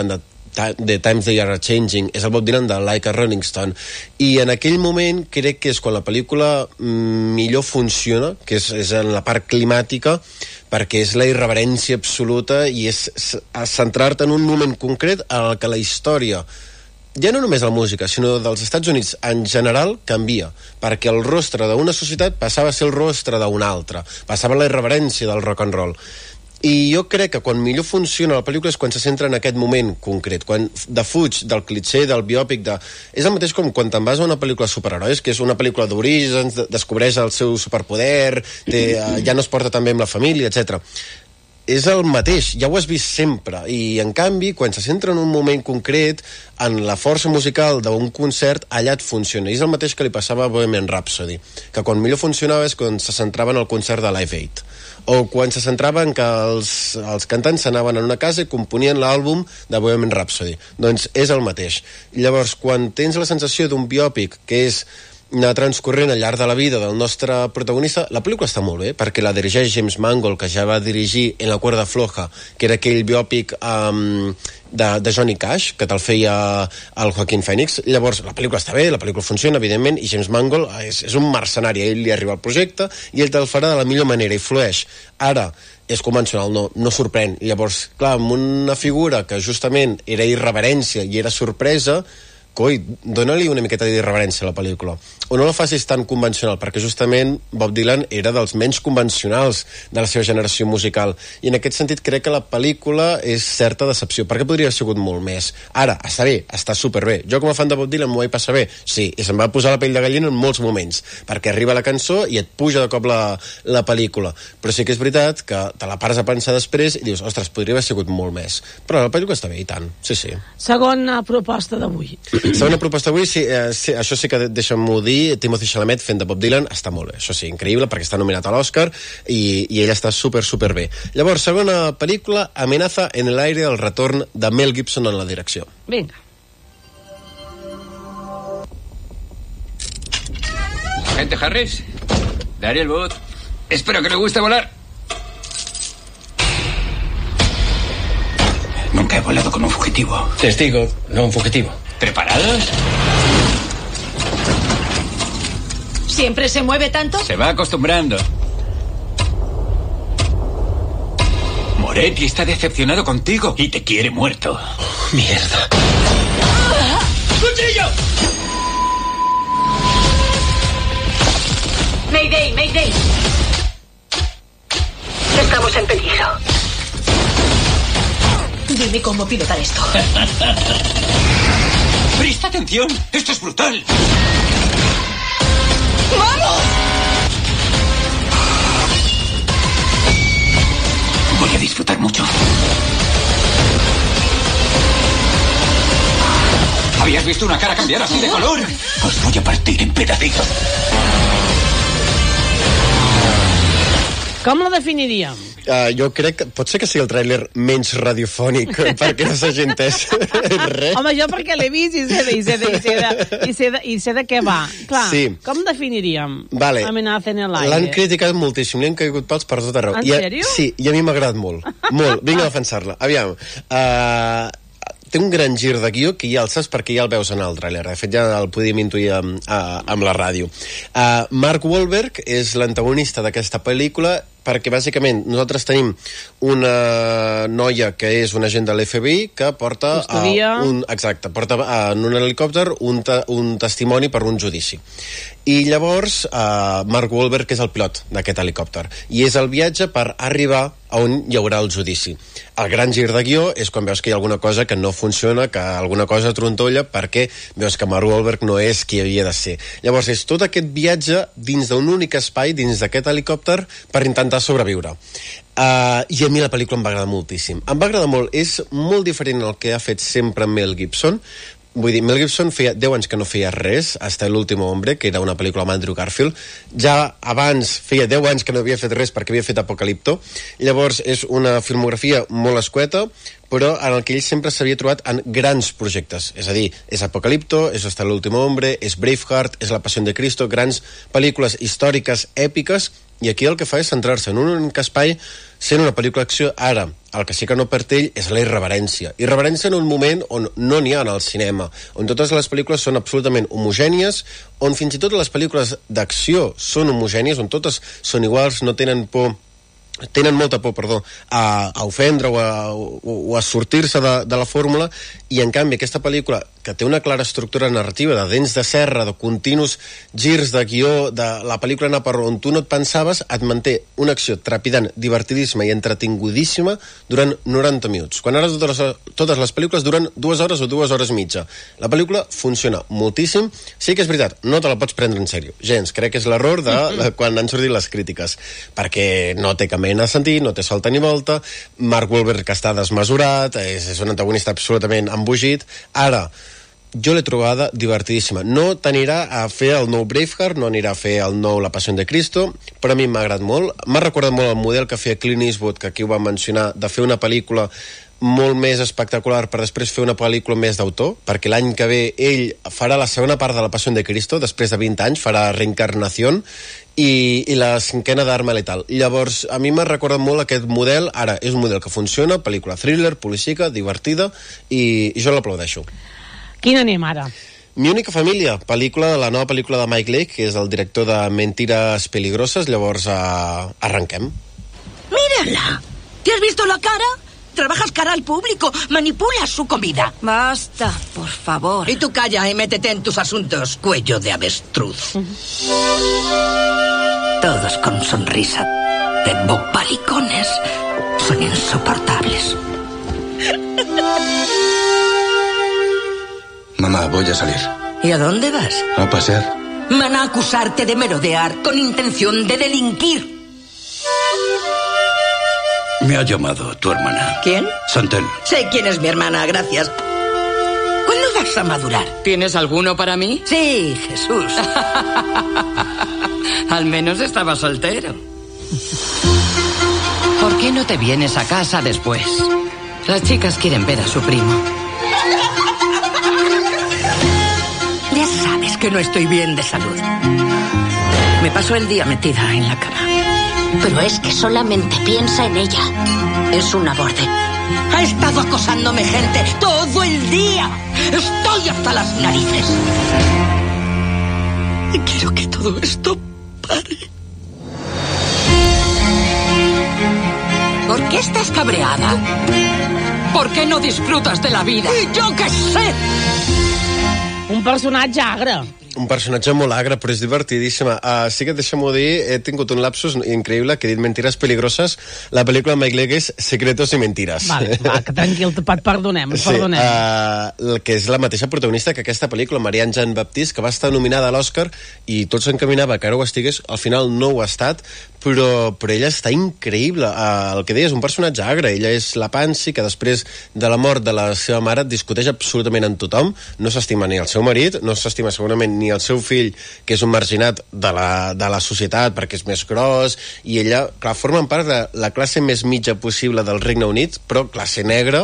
G: The Times They Are Changing, és el Bob Dylan de Like a Rolling Stone, i en aquell moment crec que és quan la pel·lícula millor funciona, que és en la part climàtica, perquè és la irreverència absoluta i és centrar-te en un moment concret en el que la història, ja no només la música, sinó dels Estats Units en general, canvia, perquè el rostre d'una societat passava a ser el rostre d'una altra, passava la irreverència del rock and roll. I jo crec que quan millor funciona la pel·lícula és quan se centra en aquest moment concret, quan defuig del clitxé, del biòpic, és el mateix com quan te'n vas a una pel·lícula de superherois, que és una pel·lícula d'orígens, descobreix el seu superpoder, ja no es porta tan bé amb la família, etc. És el mateix, ja ho has vist sempre, i en canvi, quan se centra en un moment concret, en la força musical d'un concert, allà et funciona. I és el mateix que li passava a Bohemian Rhapsody, que quan millor funcionava és quan se centrava en el concert de Live Aid, o quan se centrava en que els cantants s'anaven a una casa i componien l'àlbum de Bohemian Rhapsody. Doncs és el mateix. Llavors, quan tens la sensació d'un biòpic que és anar transcorrent al llarg de la vida del nostre protagonista, la pel·lícula està molt bé, perquè la dirigeix James Mangold, que ja va dirigir En la cuerda floja, que era aquell biòpic de Johnny Cash, que te'l feia el Joaquin Phoenix. Llavors, la pel·lícula està bé, la pel·lícula funciona, evidentment, i James Mangold és un mercenari, a ell li arriba el projecte, i ell te'l farà de la millor manera, i flueix. Ara, és convencional, no sorprèn. Llavors, clar, amb una figura que justament era irreverència i era sorpresa, coi, dona-li una miqueta d'irreverència a la pel·lícula. O no la facis tan convencional, perquè justament Bob Dylan era dels menys convencionals de la seva generació musical. I en aquest sentit crec que la pel·lícula és certa decepció, perquè podria haver sigut molt més. Ara, està bé, està superbé. Jo com a fan de Bob Dylan m'ho vaig passar bé? Sí, i se'm va posar la pell de gallina en molts moments, perquè arriba la cançó i et puja de cop la pel·lícula. Però sí que és veritat que te la pares a pensar després i dius, ostres, podria haver sigut molt més. Però la pel·lícula està bé, i tant. Sí, sí.
A: Segona proposta d'avui.
G: Segona proposta d'avui, sí, això sí que deixa'm-ho dir, Timothy Chalamet fent de Bob Dylan està molt bé, això sí, increïble, perquè està nominat a l'Oscar i ell està super bé. Llavors, segona pel·lícula, Amenaza en el aire, el retorn de Mel Gibson en la direcció.
A: Vinga.
K: Agente Harris, Daniel Wood, espero que le guste volar.
L: Nunca he volado con un fugitivo.
K: Testigo, no un fugitivo. ¿Preparados?
I: ¿Siempre se mueve tanto?
K: Se va acostumbrando. Moretti está decepcionado contigo y te quiere muerto.
L: Mierda.
K: ¡Cuchillo!
I: Mayday, Mayday. Estamos en peligro. Dime cómo pilotar esto.
K: ¡Presta atención! ¡Esto es brutal!
I: ¡Vamos!
L: Voy a disfrutar mucho.
K: ¿Habías visto una cara cambiar así de color?
L: Os voy a partir en pedacitos.
A: Com la definiríem?
G: Jo crec que pot ser que sigui el tràiler menys radiofònic perquè no s'hagi entès res.
A: Home, jo perquè l'he vist i sé de què va. Clar, sí. Com definiríem Amenaza en el aire?
G: L'han criticat moltíssim, li han caigut pals per tot arreu.
A: En sèrio?
G: Sí, i a mi m'ha agradat molt. Molt. Vinc a defensar-la. Aviam. Té un gran gir de guió que ja el saps perquè ja el veus en el tràiler. De fet, ja el podíem intuir amb la ràdio. Mark Wahlberg és l'antagonista d'aquesta pel·lícula perquè bàsicament nosaltres tenim una noia que és un agent de l'FBI que porta porta en un helicòpter un testimoni per un judici. I llavors Mark Wahlberg és el pilot d'aquest helicòpter i és el viatge per arribar a on hi haurà el judici. El gran gir de guió és quan veus que hi ha alguna cosa que no funciona, que alguna cosa trontolla, perquè veus que Mark Wahlberg no és qui havia de ser. Llavors és tot aquest viatge dins d'un únic espai, dins d'aquest helicòpter, per intentar sobreviure. I a mi la pel·lícula em va agradar moltíssim. Em va agradar molt. És molt diferent del que ha fet sempre Mel Gibson. Vull dir, Mel Gibson feia 10 anys que no feia res, hasta El último hombre, que era una pel·lícula amb Andrew Garfield. Ja abans feia 10 anys que no havia fet res perquè havia fet Apocalipto. Llavors és una filmografia molt escueta, però en el que ell sempre s'havia trobat en grans projectes. És a dir, és Apocalipto, és Hasta el último hombre, és Braveheart, és La Pasión de Cristo, grans pel·lícules històriques, èpiques, i aquí el que fa és centrar-se en un únic espai sent una pel·lícula d'acció. Ara, el que sí que no perd ell és la irreverència. Irreverència en un moment on no n'hi ha en el cinema, on totes les pel·lícules són absolutament homogènies, on fins i tot les pel·lícules d'acció són homogènies, on totes són iguals, no tenen molta por, a ofendre o a sortir-se de la fórmula, i en canvi aquesta pel·lícula, que té una clara estructura narrativa de dents de serra, de continus girs de guió, de la pel·lícula anar per on tu no et pensaves, et manté una acció trepidant, divertidíssima i entretingudíssima durant 90 minuts. Quan ara totes les pel·lícules duren 2 hores o 2 hores mitja. La pel·lícula funciona moltíssim. Sí que és veritat, no te la pots prendre en sèrio. Gens, crec que és l'error de quan han sortit les crítiques, perquè no té cap mena de sentit, no té solta ni volta. Mark Wahlberg, que està desmesurat, és un antagonista absolutament embogit. Ara, jo l'he trobada divertidíssima. No t'anirà a fer el nou Braveheart, no anirà a fer el nou La Pasión de Cristo, però a mi m'ha agradat molt. M'ha recordat molt el model que feia Clint Eastwood, que aquí ho va mencionar, de fer una pel·lícula molt més espectacular per després fer una pel·lícula més d'autor, perquè l'any que ve ell farà la segona part de La Pasión de Cristo, després de 20 anys, farà Reencarnación, i la 5a d'Arma Letal. Llavors, a mi m'ha recordat molt aquest model. Ara, és un model que funciona, pel·lícula thriller, policíaca, divertida, i jo l'aplaudeixo.
A: Quina anem ara?
G: Mi única família, la nova pel·lícula de Mike Leigh, que és el director de Mentiras Peligrosas. Llavors, arranquem.
I: ¡Mírala! ¿Te has visto la cara? Trabajas cara al público, manipulas su comida.
M: Basta, por favor.
I: Y tú calla y métete en tus asuntos, cuello de avestruz. Todos con sonrisa de bobalicones. Son insoportables.
L: Mamá, voy a salir.
I: ¿Y a dónde vas?
L: A pasear.
I: Van a acusarte de merodear con intención de delinquir.
L: Me ha llamado tu hermana.
I: ¿Quién?
L: Santel.
I: Sé quién es mi hermana, gracias. ¿Cuándo vas a madurar?
N: ¿Tienes alguno para mí?
I: Sí, Jesús.
N: Al menos estaba soltero. ¿Por qué no te vienes a casa después? Las chicas quieren ver a su primo.
I: Ya sabes que no estoy bien de salud. Me paso el día metida en la cama.
O: Pero es que solamente piensa en ella.
I: Es una borde. Ha estado acosándome gente todo el día. Estoy hasta las narices. Y quiero que todo esto pare.
N: ¿Por qué estás cabreada? ¿Por qué no disfrutas de la vida?
I: ¡Y yo qué sé!
A: Un personatge agre.
G: Un personatge molt agre, però és divertidíssima. Sí que deixem-ho dir, he tingut un lapsus increïble, que he dit Mentiras Peligrosas. La pel·lícula de Mike Leigh és Secretos y Mentiras.
A: Va, que tranquil, et perdonem.
G: Sí, que és la mateixa protagonista que aquesta pel·lícula, Marianne Jean-Baptiste, que va estar nominada a l'Oscar i tot s'encaminava que ara ho estigués. Al final no ho ha estat, però ella està increïble. El que deia és un personatge agre. Ella és la Pansy, que després de la mort de la seva mare discuteix absolutament amb tothom. No s'estima ni el seu marit, no s'estima segurament ni el seu fill, que és un marginat de la societat perquè és més gros, i ella, clar, formen part de la classe més mitja possible del Regne Unit, però classe negra,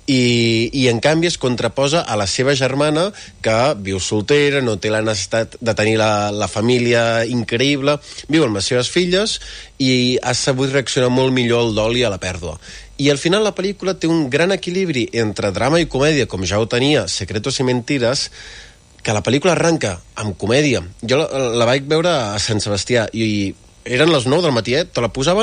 G: i en canvi es contraposa a la seva germana, que viu soltera, no té la necessitat de tenir la família increïble, viu amb les seves filles i ha sabut reaccionar molt millor al dol i a la pèrdua. I al final la pel·lícula té un gran equilibri entre drama i comèdia, com ja ho tenia Secretos y Mentiras, que la pel·lícula arranca amb comèdia. Jo la vaig veure a Sant Sebastià i eren les 9 del matí, te la posaven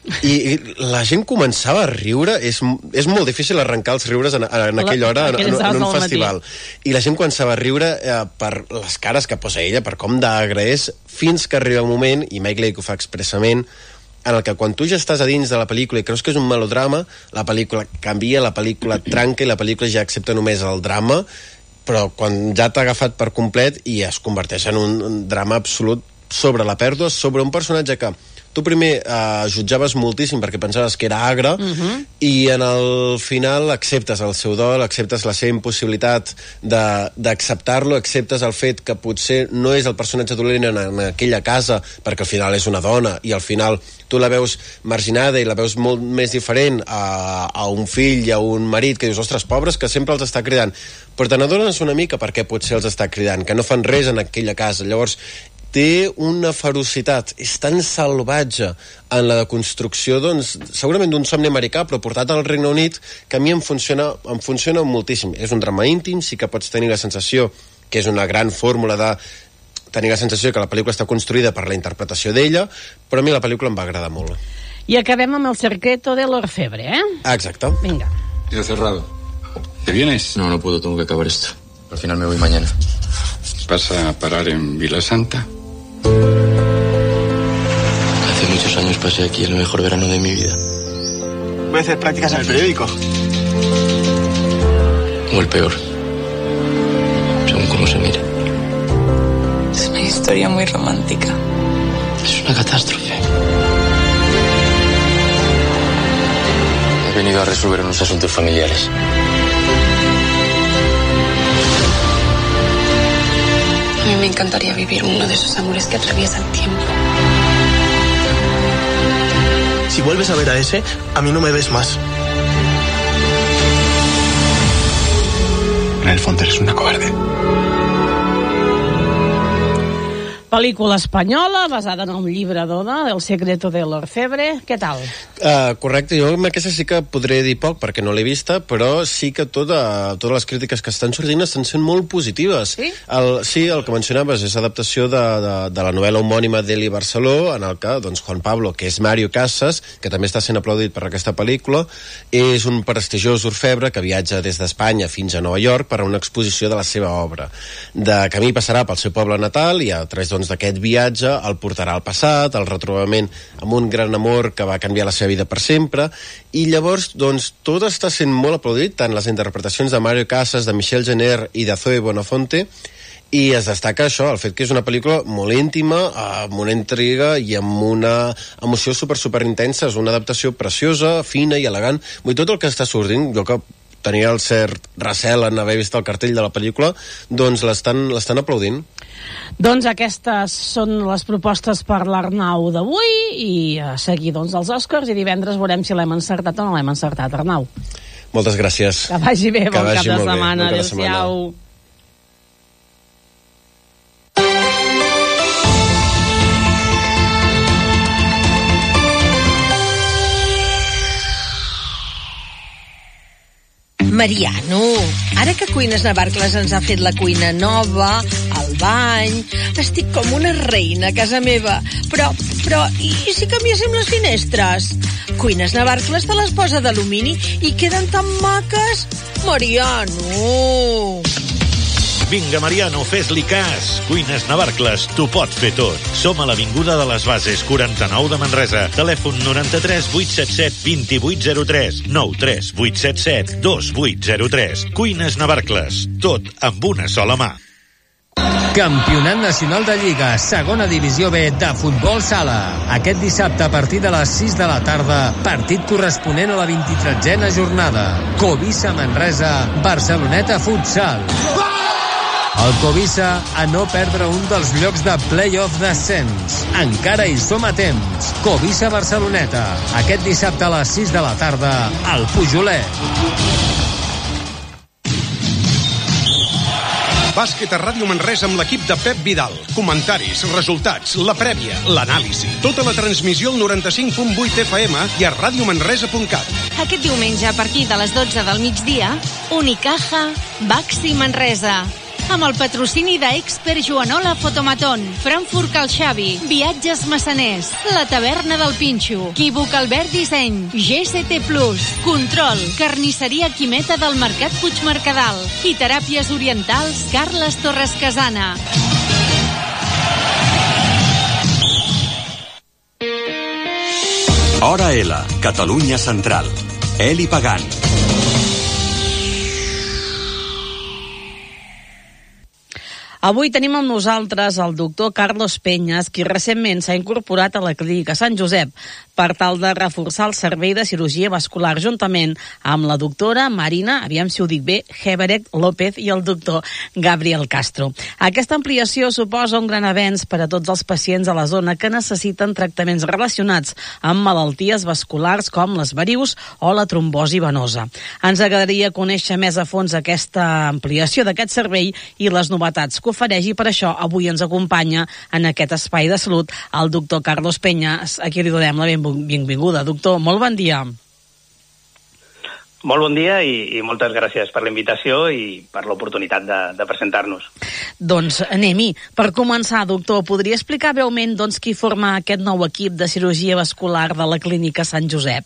G: i la gent començava a riure. És molt difícil arrencar els riures en aquella hora en un festival. I la gent començava a riure per les cares que posa ella, per com d'agre és, fins que arriba un moment, i Mike Leigh ho fa expressament, en el que quan tu ja estàs a dins de la pel·lícula i creus que és un melodrama, la pel·lícula canvia, la pel·lícula trenca i la pel·lícula ja accepta només el drama, però quan ja t'ha agafat per complet i es converteix en un drama absolut sobre la pèrdua, sobre un personatge que tu primer jutjaves moltíssim perquè pensaves que era agre, i en el final acceptes el seu dol, acceptes la seva impossibilitat d'acceptar-lo, acceptes el fet que potser no és el personatge dolent en aquella casa, perquè al final és una dona, i al final tu la veus marginada i la veus molt més diferent a un fill i a un marit, que dius, ostres, pobres, que sempre els està cridant, però te n'adones una mica per què potser els està cridant, que no fan res en aquella casa. Llavors té una ferocitat, és tan salvatge en la construcció, doncs, segurament d'un somni americà, però portat al Regne Unit, que a mi em funciona moltíssim. És un drama íntim, sí que pots tenir la sensació que és una gran fórmula de tenir la sensació que la pel·lícula està construïda per la interpretació d'ella, però a mi la pel·lícula em va agradar molt.
A: I acabem amb El secreto de l'orfebre, ¿eh?
G: Exacto.
A: Venga.
P: Tiro cerrado. ¿Te vienes?
Q: No, no puedo, tengo que acabar esto. Al final me voy mañana.
P: ¿Vas a parar en Vilasanta?
Q: Hace muchos años pasé aquí el mejor verano de mi vida.
R: Voy a hacer prácticas en el periódico.
Q: O el peor. Según cómo se mire.
S: Es una historia muy romántica.
Q: Es una catástrofe. He venido a resolver unos asuntos familiares.
S: A mí me encantaría vivir uno de esos amores que atraviesa el tiempo.
R: Si vuelves a ver a ese, a mí no me ves más.
P: En el fondo eres una cobarde.
A: Pel·lícula espanyola, basada en un llibre d'Ona, El secreto de l'orfebre. Què tal?
G: Correcte, jo amb aquesta sí que podré dir poc perquè no l'he vista, però sí que totes les crítiques que estan sortint estan sent molt positives.
A: Sí?
G: El que mencionaves és adaptació de la novel·la homònima d'Eli Barceló, en el que doncs, Juan Pablo, que és Mario Casas, que també està sent aplaudit per aquesta pel·lícula, és un prestigiós orfebre que viatja des d'Espanya fins a Nova York per a una exposició de la seva obra. De camí passarà pel seu poble natal i a través d'aquest viatge el portarà al passat, el retrobament amb un gran amor que va canviar la seva vida per sempre, i llavors doncs, tot està sent molt aplaudit, tant les interpretacions de Mario Casas, de Michel Jenner i de Zoe Bonafonte, i es destaca això, el fet que és una pel·lícula molt íntima, amb una intriga i amb una emoció super intensa. És una adaptació preciosa, fina i elegant. Vull dir, tot el que està sortint, jo que tenia el cert recel en haver vist el cartell de la pel·lícula, doncs l'estan aplaudint.
A: Doncs aquestes són les propostes per l'Arnau d'avui, i a seguir doncs els Oscars, i divendres veurem si l'hem encertat o no l'hem encertat, Arnau.
G: Moltes gràcies.
A: Que vagi bé, bon cap de setmana. Adéu-siau.
D: Mariano, ara que Cuines Navarcles ens ha fet la cuina nova, el bany, estic com una reina a casa meva. Però, i si canviéssim les finestres? Cuines Navarcles te les posa d'alumini i queden tan maques. Mariano!
T: Vinga, Mariano, fes-li cas. Cuines Navarcles, t'ho pot fer tot. Som a l'Avinguda de les Bases, 49 de Manresa. Telèfon 93 877 2803, 93 877 2803. Cuines Navarcles, tot amb una sola mà.
U: Campionat Nacional de Lliga, segona divisió B de futbol sala. Aquest dissabte a partir de les 6 de la tarda, partit corresponent a la 23a jornada. Covisa Manresa, Barceloneta Futsal. El Covisa a no perdre un dels llocs de play-off d'ascens. Encara hi som a temps. Covisa Barceloneta, aquest dissabte a les 6 de la tarda, al Pujolet.
C: Bàsquet a Ràdio Manresa amb l'equip de Pep Vidal. Comentaris, resultats, la prèvia, l'anàlisi. Tota la transmissió al 95.8 FM i a radiomanresa.cat.
E: Aquest diumenge, a partir de les 12 del migdia, Unicaja, Baxi Manresa. Amb el patrocini d'Expert Joanola Fotomaton, Frankfurt Cal Xavi, Viatges Massaners, La Taverna del Pinxo, Equívoc Albert Disseny, GST Plus, Control, Carnisseria Quimeta del Mercat Puigmercadal i Teràpies Orientals Carles Torres Casana.
F: Hora L, Catalunya Central. Eli Pagant.
A: Avui tenim amb nosaltres el doctor Carlos Peñas, qui recentment s'ha incorporat a la clínica Sant Josep per tal de reforçar el servei de cirurgia vascular juntament amb la doctora Marina, aviam si ho dic bé, Heberek López i el doctor Gabriel Castro. Aquesta ampliació suposa un gran avenç per a tots els pacients a la zona que necessiten tractaments relacionats amb malalties vasculars com les varius o la trombosi venosa. Ens agradaria conèixer més a fons aquesta ampliació d'aquest servei i les novetats que ofereix, i per això avui ens acompanya en aquest espai de salut el doctor Carlos Peñas, a qui li donem la benvinguda. Doctor, molt bon dia.
B: Molt bon dia i moltes gràcies per la invitació i per l'oportunitat de presentar-nos.
A: Doncs anem-hi. Per començar, doctor, podria explicar breument qui forma aquest nou equip de cirurgia vascular de la Clínica Sant Josep?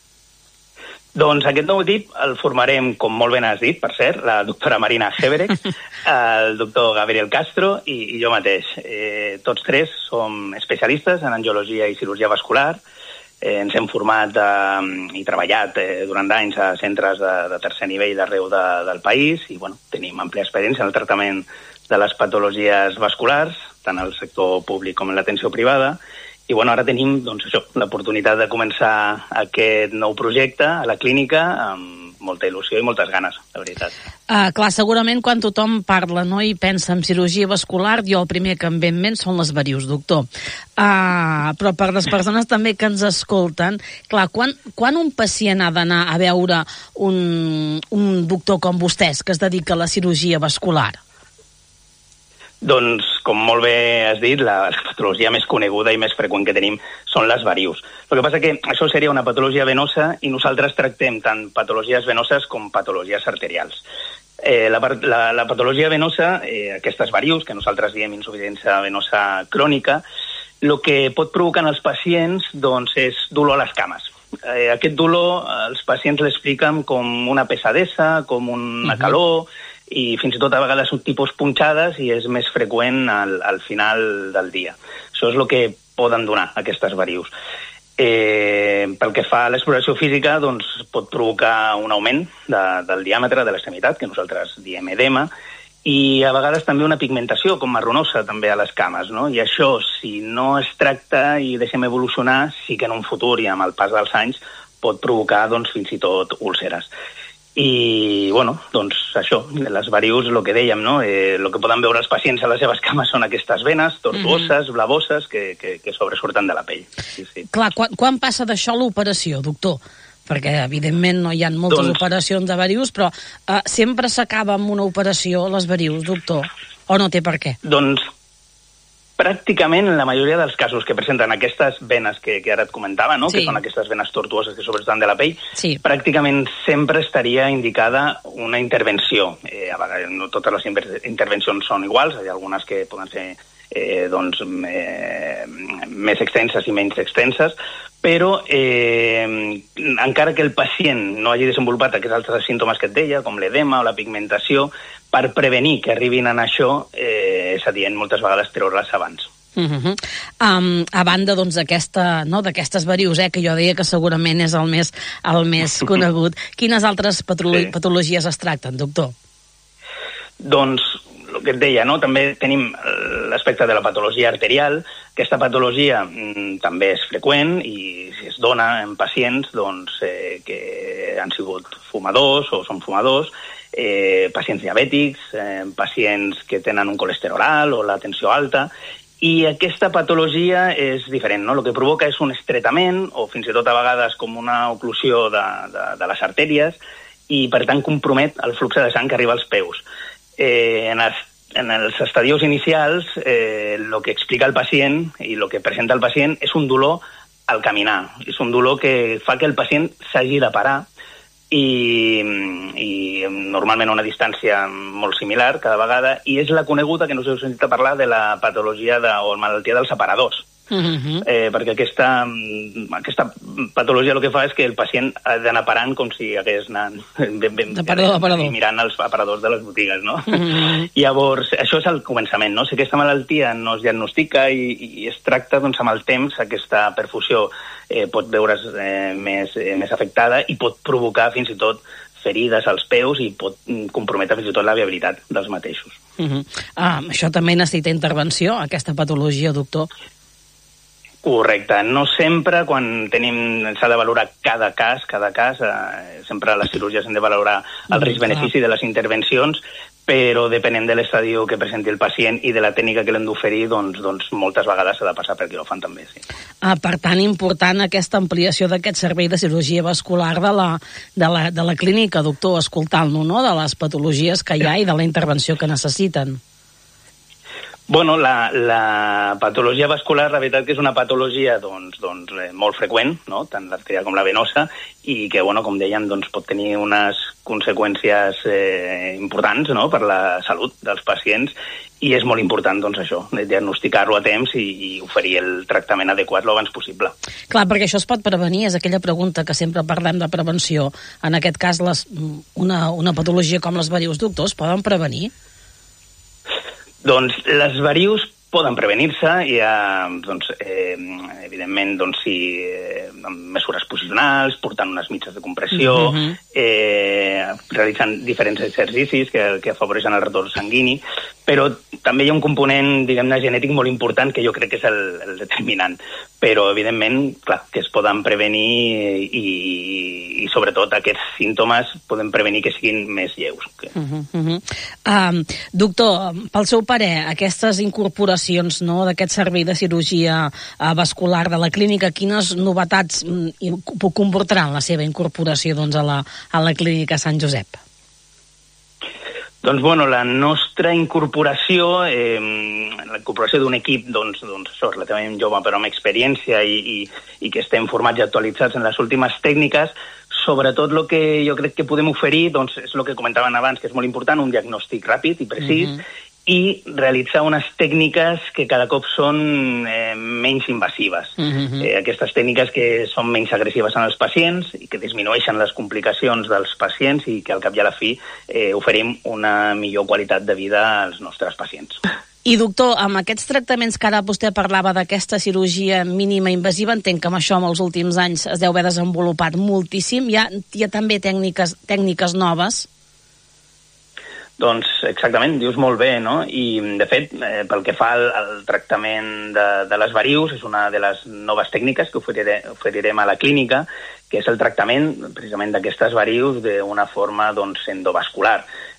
B: Doncs aquest nou equip el formarem, com molt ben has dit, per cert, la doctora Marina Heberek, el doctor Gabriel Castro i jo mateix. Tots tres som especialistes en angiologia i cirurgia vascular. Ens hem format i treballat durant anys a centres de tercer nivell d'arreu del país i tenim àmplia experiència en el tractament de les patologies vasculars, tant al sector públic com en l'atenció privada. I ara tenim l'oportunitat de començar aquest nou projecte a la clínica amb molta il·lusió i moltes ganes, la veritat.
A: Clar, segurament quan tothom parla i pensa en cirurgia vascular, jo el primer que em ve en ment són les varius, doctor. Però per les persones també que ens escolten, clar, quan un pacient ha d'anar a veure un doctor com vostès que es dedica a la cirurgia vascular?
B: Doncs, com molt bé has dit, la patologia més coneguda i més freqüent que tenim són les varius. El que passa que això seria una patologia venosa i nosaltres tractem tant patologies venoses com patologies arterials. La patologia venosa, aquestes varius, que nosaltres diem insuficiència venosa crònica, el que pot provocar en els pacients és dolor a les cames. Aquest dolor els pacients l'expliquen com una pesadesa, com una calor, i fins i tot a vegades són tipus punxades i és més freqüent al final del dia. Això és el que poden donar aquestes varius. Pel que fa a l'exploració física, pot provocar un augment del diàmetre de l'extremitat, que nosaltres diem edema, i a vegades també una pigmentació com marronosa també a les cames, no? I això, si no es tracta i deixem evolucionar, sí que en un futur i amb el pas dels anys pot provocar fins i tot úlceres. I, això, les varius, el que dèiem, no? El que poden veure els pacients a les seves cames són aquestes venes tortuoses, blavoses, que sobresurten de la pell. Sí.
A: Clar, quan passa d'això l'operació, doctor? Perquè, evidentment, no hi ha moltes operacions de varius, però sempre s'acaba amb una operació, les varius, doctor? O no té per què?
B: Doncs, pràcticament en la majoria dels casos que presenten aquestes venes que ara et comentava, no? Que són aquestes venes tortuoses que sobresurten de la pell, pràcticament sempre estaria indicada una intervenció. A vegades no totes les intervencions són iguals, hi ha algunes que poden ser més extenses i menys extenses, però encara que el pacient no hagi desenvolupat aquests altres símptomes que et deia, com l'edema o la pigmentació, per prevenir que arribin a això, és adient moltes vegades treure-les abans.
A: A banda d'aquestes varius, que jo deia que segurament és el més conegut, quines altres patologies es tracten, doctor?
B: Doncs el que et deia, no? També tenim l'aspecte de la patologia arterial. Aquesta patologia també és freqüent i es dona en pacients que han sigut fumadors o són fumadors, pacients diabètics, pacients que tenen un colesterol alt o la tensió alta, i aquesta patologia és diferent, no? El que provoca és un estretament o fins i tot a vegades com una oclusió de les artèries i per tant compromet el flux de sang que arriba als peus. En els estadios inicials, el que explica el pacient i el que presenta el pacient és un dolor al caminar. És un dolor que fa que el pacient s'hagi de parar i normalment a una distància molt similar cada vegada, i és la coneguda, que no us heu sentit a parlar, de la patologia o malaltia dels aparadors. Perquè aquesta patologia el que fa és que el pacient ha d'anar parant com si hagués anat mirant els aparadors de les botigues, no? Llavors, això és el començament, no? Si aquesta malaltia no es diagnostica i es tracta, doncs amb el temps aquesta perfusió pot veure's més afectada i pot provocar fins i tot ferides als peus i pot comprometre fins i tot la viabilitat dels mateixos.
A: Això també necessita intervenció, aquesta patologia, doctor?
B: Correcte. No sempre, quan s'ha de valorar cada cas, sempre a les cirurgies hem de valorar el risc-benefici de les intervencions, però depenent de l'estadio que presenti el pacient i de la tècnica que l'hem d'oferir, doncs moltes vegades s'ha de passar per quiròfan també, sí.
A: Per tant, important aquesta ampliació d'aquest servei de cirurgia vascular de la clínica, doctor, escoltant-lo, no?, de les patologies que hi ha i de la intervenció que necessiten.
B: Bueno, la patologia vascular, la veritat que és una patologia molt freqüent, no?, tant l'arterial com la venosa, i que, bueno, com dèiem, pot tenir unes conseqüències importants, no?, per la salut dels pacients, i és molt important, això, diagnosticar-lo a temps i oferir el tractament adequat l'abans possible.
A: Clar, perquè això es pot prevenir, és aquella pregunta que sempre parlem de prevenció. En aquest cas, una patologia com les varius, doctors, poden prevenir?
B: Doncs les varius poden prevenir-se, evidentment, si amb mesures posicionals, portant unes mitges de compressió, realitzant diferents exercicis que afavoreixen el retorn sanguini, però també hi ha un component, diguem-ne, genètic molt important que jo crec que és el determinant. Però, evidentment, clar, que es poden prevenir i sobretot aquests símptomes podem prevenir que siguin més lleus.
A: Doctor, pel seu parer, aquestes incorporacions, no, d'aquest servei de cirurgia vascular de la clínica, quines novetats comportaran la seva incorporació a la clínica Sant Josep?
B: Doncs, bueno, la nostra incorporació, la incorporació d'un equip, relativament jove però amb experiència i que estem formats i actualitzats en les últimes tècniques, sobretot el que jo crec que podem oferir, és el que comentaven abans, que és molt important, un diagnòstic ràpid i precís, i realitzar unes tècniques que cada cop són menys invasives. Aquestes tècniques que són menys agressives en els pacients i que disminueixen les complicacions dels pacients i que al cap i a la fi oferim una millor qualitat de vida als nostres pacients.
A: I, doctor, amb aquests tractaments que ara vostè parlava d'aquesta cirurgia mínima invasiva, entenc que amb això en els últims anys es deu haver desenvolupat moltíssim. Hi ha també tècniques noves?
B: Doncs exactament, dius molt bé, no? I, de fet, pel que fa al tractament de les varius, és una de les noves tècniques que oferirem a la clínica, que és el tractament, precisament, d'aquestes varius d'una forma endovascular.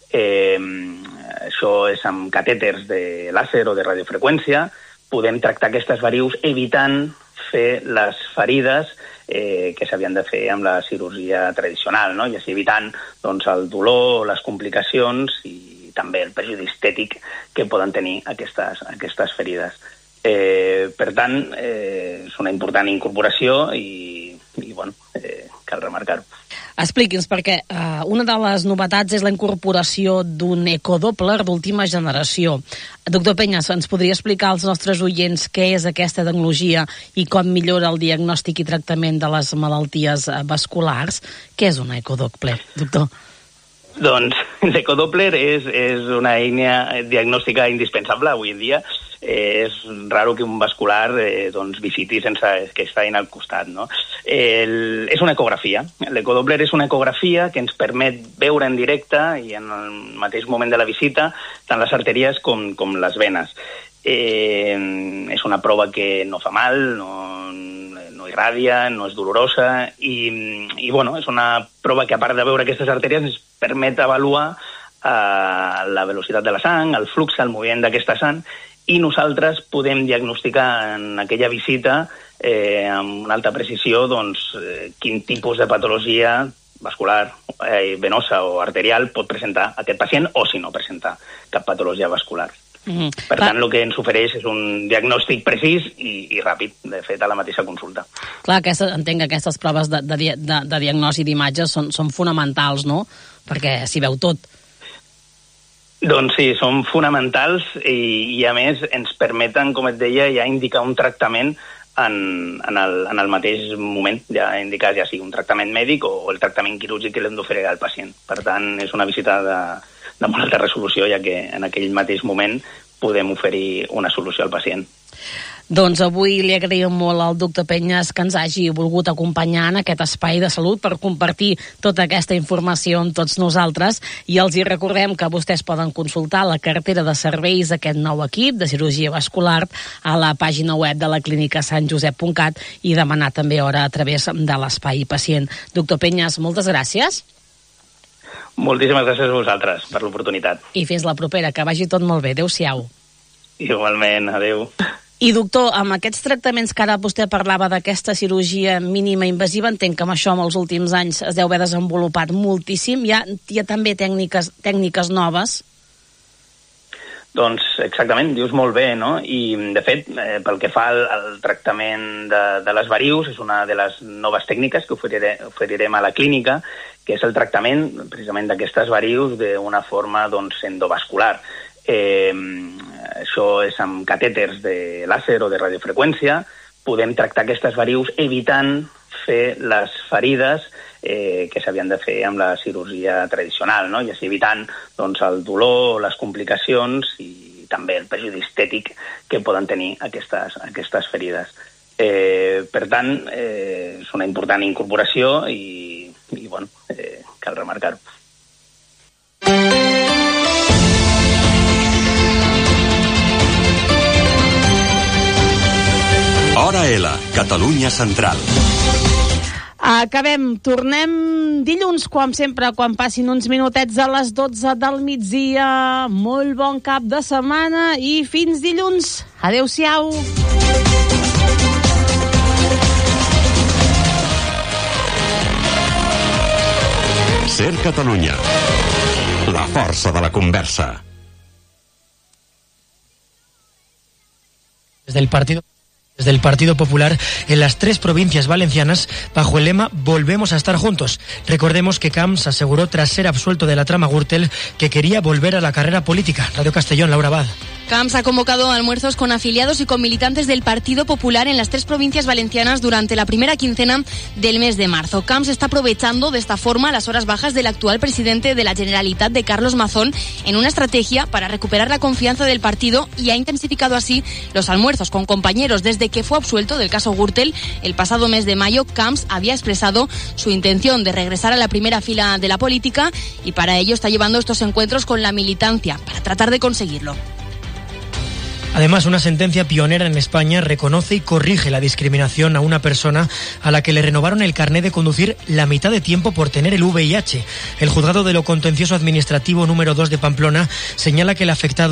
B: Això és amb catèters de làser o de radiofreqüència. Podem tractar aquestes varius evitant fer les ferides que s'havien de fer amb la cirurgia tradicional, no? I així evitant el dolor, les complicacions i també el perjudici estètic que poden tenir aquestes ferides. Per tant, és una important incorporació i cal remarcar-ho.
A: Expliqui'ns, perquè una de les novetats és la incorporació d'un ecodoppler d'última generació. Doctor Peñas, ens podria explicar als nostres oients què és aquesta tecnologia i com millora el diagnòstic i tractament de les malalties vasculars? Què és un ecodoppler, doctor?
B: Doncs l'ecodoppler és una eina diagnòstica indispensable avui en dia. És raro que un vascular visiti sense que està al costat, no? És una ecografia. L'ecodoppler és una ecografia que ens permet veure en directe i en el mateix moment de la visita tant les artèries com les venes. És una prova que no fa mal, no irradia, no és dolorosa i és una prova que, a part de veure aquestes artèries, ens permet avaluar la velocitat de la sang, el flux, el moviment d'aquesta sang, i nosaltres podem diagnosticar en aquella visita amb una alta precisió quin tipus de patologia vascular, venosa o arterial pot presentar aquest pacient o si no presenta cap patologia vascular. Per tant, el que ens ofereix és un diagnòstic precís i ràpid, de fet, a la mateixa consulta.
A: Clar, entenc que aquestes proves de diagnosi d'imatges són fonamentals, no? Perquè s'hi veu tot.
B: Doncs sí, són fonamentals i a més ens permeten, com et deia, ja indicar un tractament en el mateix moment, ja indicar ja sigui un tractament mèdic o el tractament quirúrgic que l'hem d'oferir al pacient. Per tant, és una visita de molt alta resolució, ja que en aquell mateix moment podem oferir una solució al pacient.
A: Doncs avui li agraïm molt al doctor Penyes que ens hagi volgut acompanyar en aquest espai de salut per compartir tota aquesta informació amb tots nosaltres, i els hi recordem que vostès poden consultar la cartera de serveis d'aquest nou equip de cirurgia vascular a la pàgina web de la clínica santjosep.cat i demanar també hora a través de l'espai pacient. Doctor Penyes, moltes gràcies.
B: Moltíssimes gràcies a vosaltres per l'oportunitat.
A: I fins la propera, que vagi tot molt bé. Adéu-siau.
B: Igualment, adéu.
A: I doctor, amb aquests tractaments que ara vostè parlava d'aquesta cirurgia mínima invasiva, entenc que amb això en els últims anys es deu haver desenvolupat moltíssim. Hi ha també tècniques noves?
B: Doncs exactament, dius molt bé, no? I de fet, pel que fa al tractament de les varius, és una de les noves tècniques que oferirem a la clínica, que és el tractament precisament d'aquestes varius d'una forma endovascular. Això és amb catèters de làser o de radiofreqüència. Podem tractar aquestes varius evitant fer les ferides que s'havien de fer amb la cirurgia tradicional, no? I així evitant el dolor, les complicacions i també el perjudici estètic que poden tenir aquestes ferides. Per tant, és una important incorporació i bueno, cal remarcar-ho.
F: Hora L, Catalunya Central.
A: Acabem, tornem dilluns, com sempre, quan passin uns minutets a les 12 del migdia. Molt bon cap de setmana i fins dilluns. Adéu-siau.
F: Ser Catalunya. La força de la conversa.
J: Desde el Partido Popular en las 3 provincias valencianas bajo el lema Volvemos a estar juntos. Recordemos que Camps aseguró tras ser absuelto de la trama Gürtel que quería volver a la carrera política. Radio Castellón, Laura Abad.
V: Camps ha convocado almuerzos con afiliados y con militantes del Partido Popular en las 3 provincias valencianas durante la primera quincena del mes de marzo. Camps está aprovechando de esta forma las horas bajas del actual presidente de la Generalitat, de Carlos Mazón, en una estrategia para recuperar la confianza del partido, y ha intensificado así los almuerzos con compañeros. Desde que fue absuelto del caso Gürtel el pasado mes de mayo, Camps había expresado su intención de regresar a la primera fila de la política, y para ello está llevando estos encuentros con la militancia para tratar de conseguirlo.
J: Además, una sentencia pionera en España reconoce y corrige la discriminación a una persona a la que le renovaron el carné de conducir la mitad de tiempo por tener el VIH. El juzgado de lo contencioso administrativo número 2 de Pamplona señala que el afectado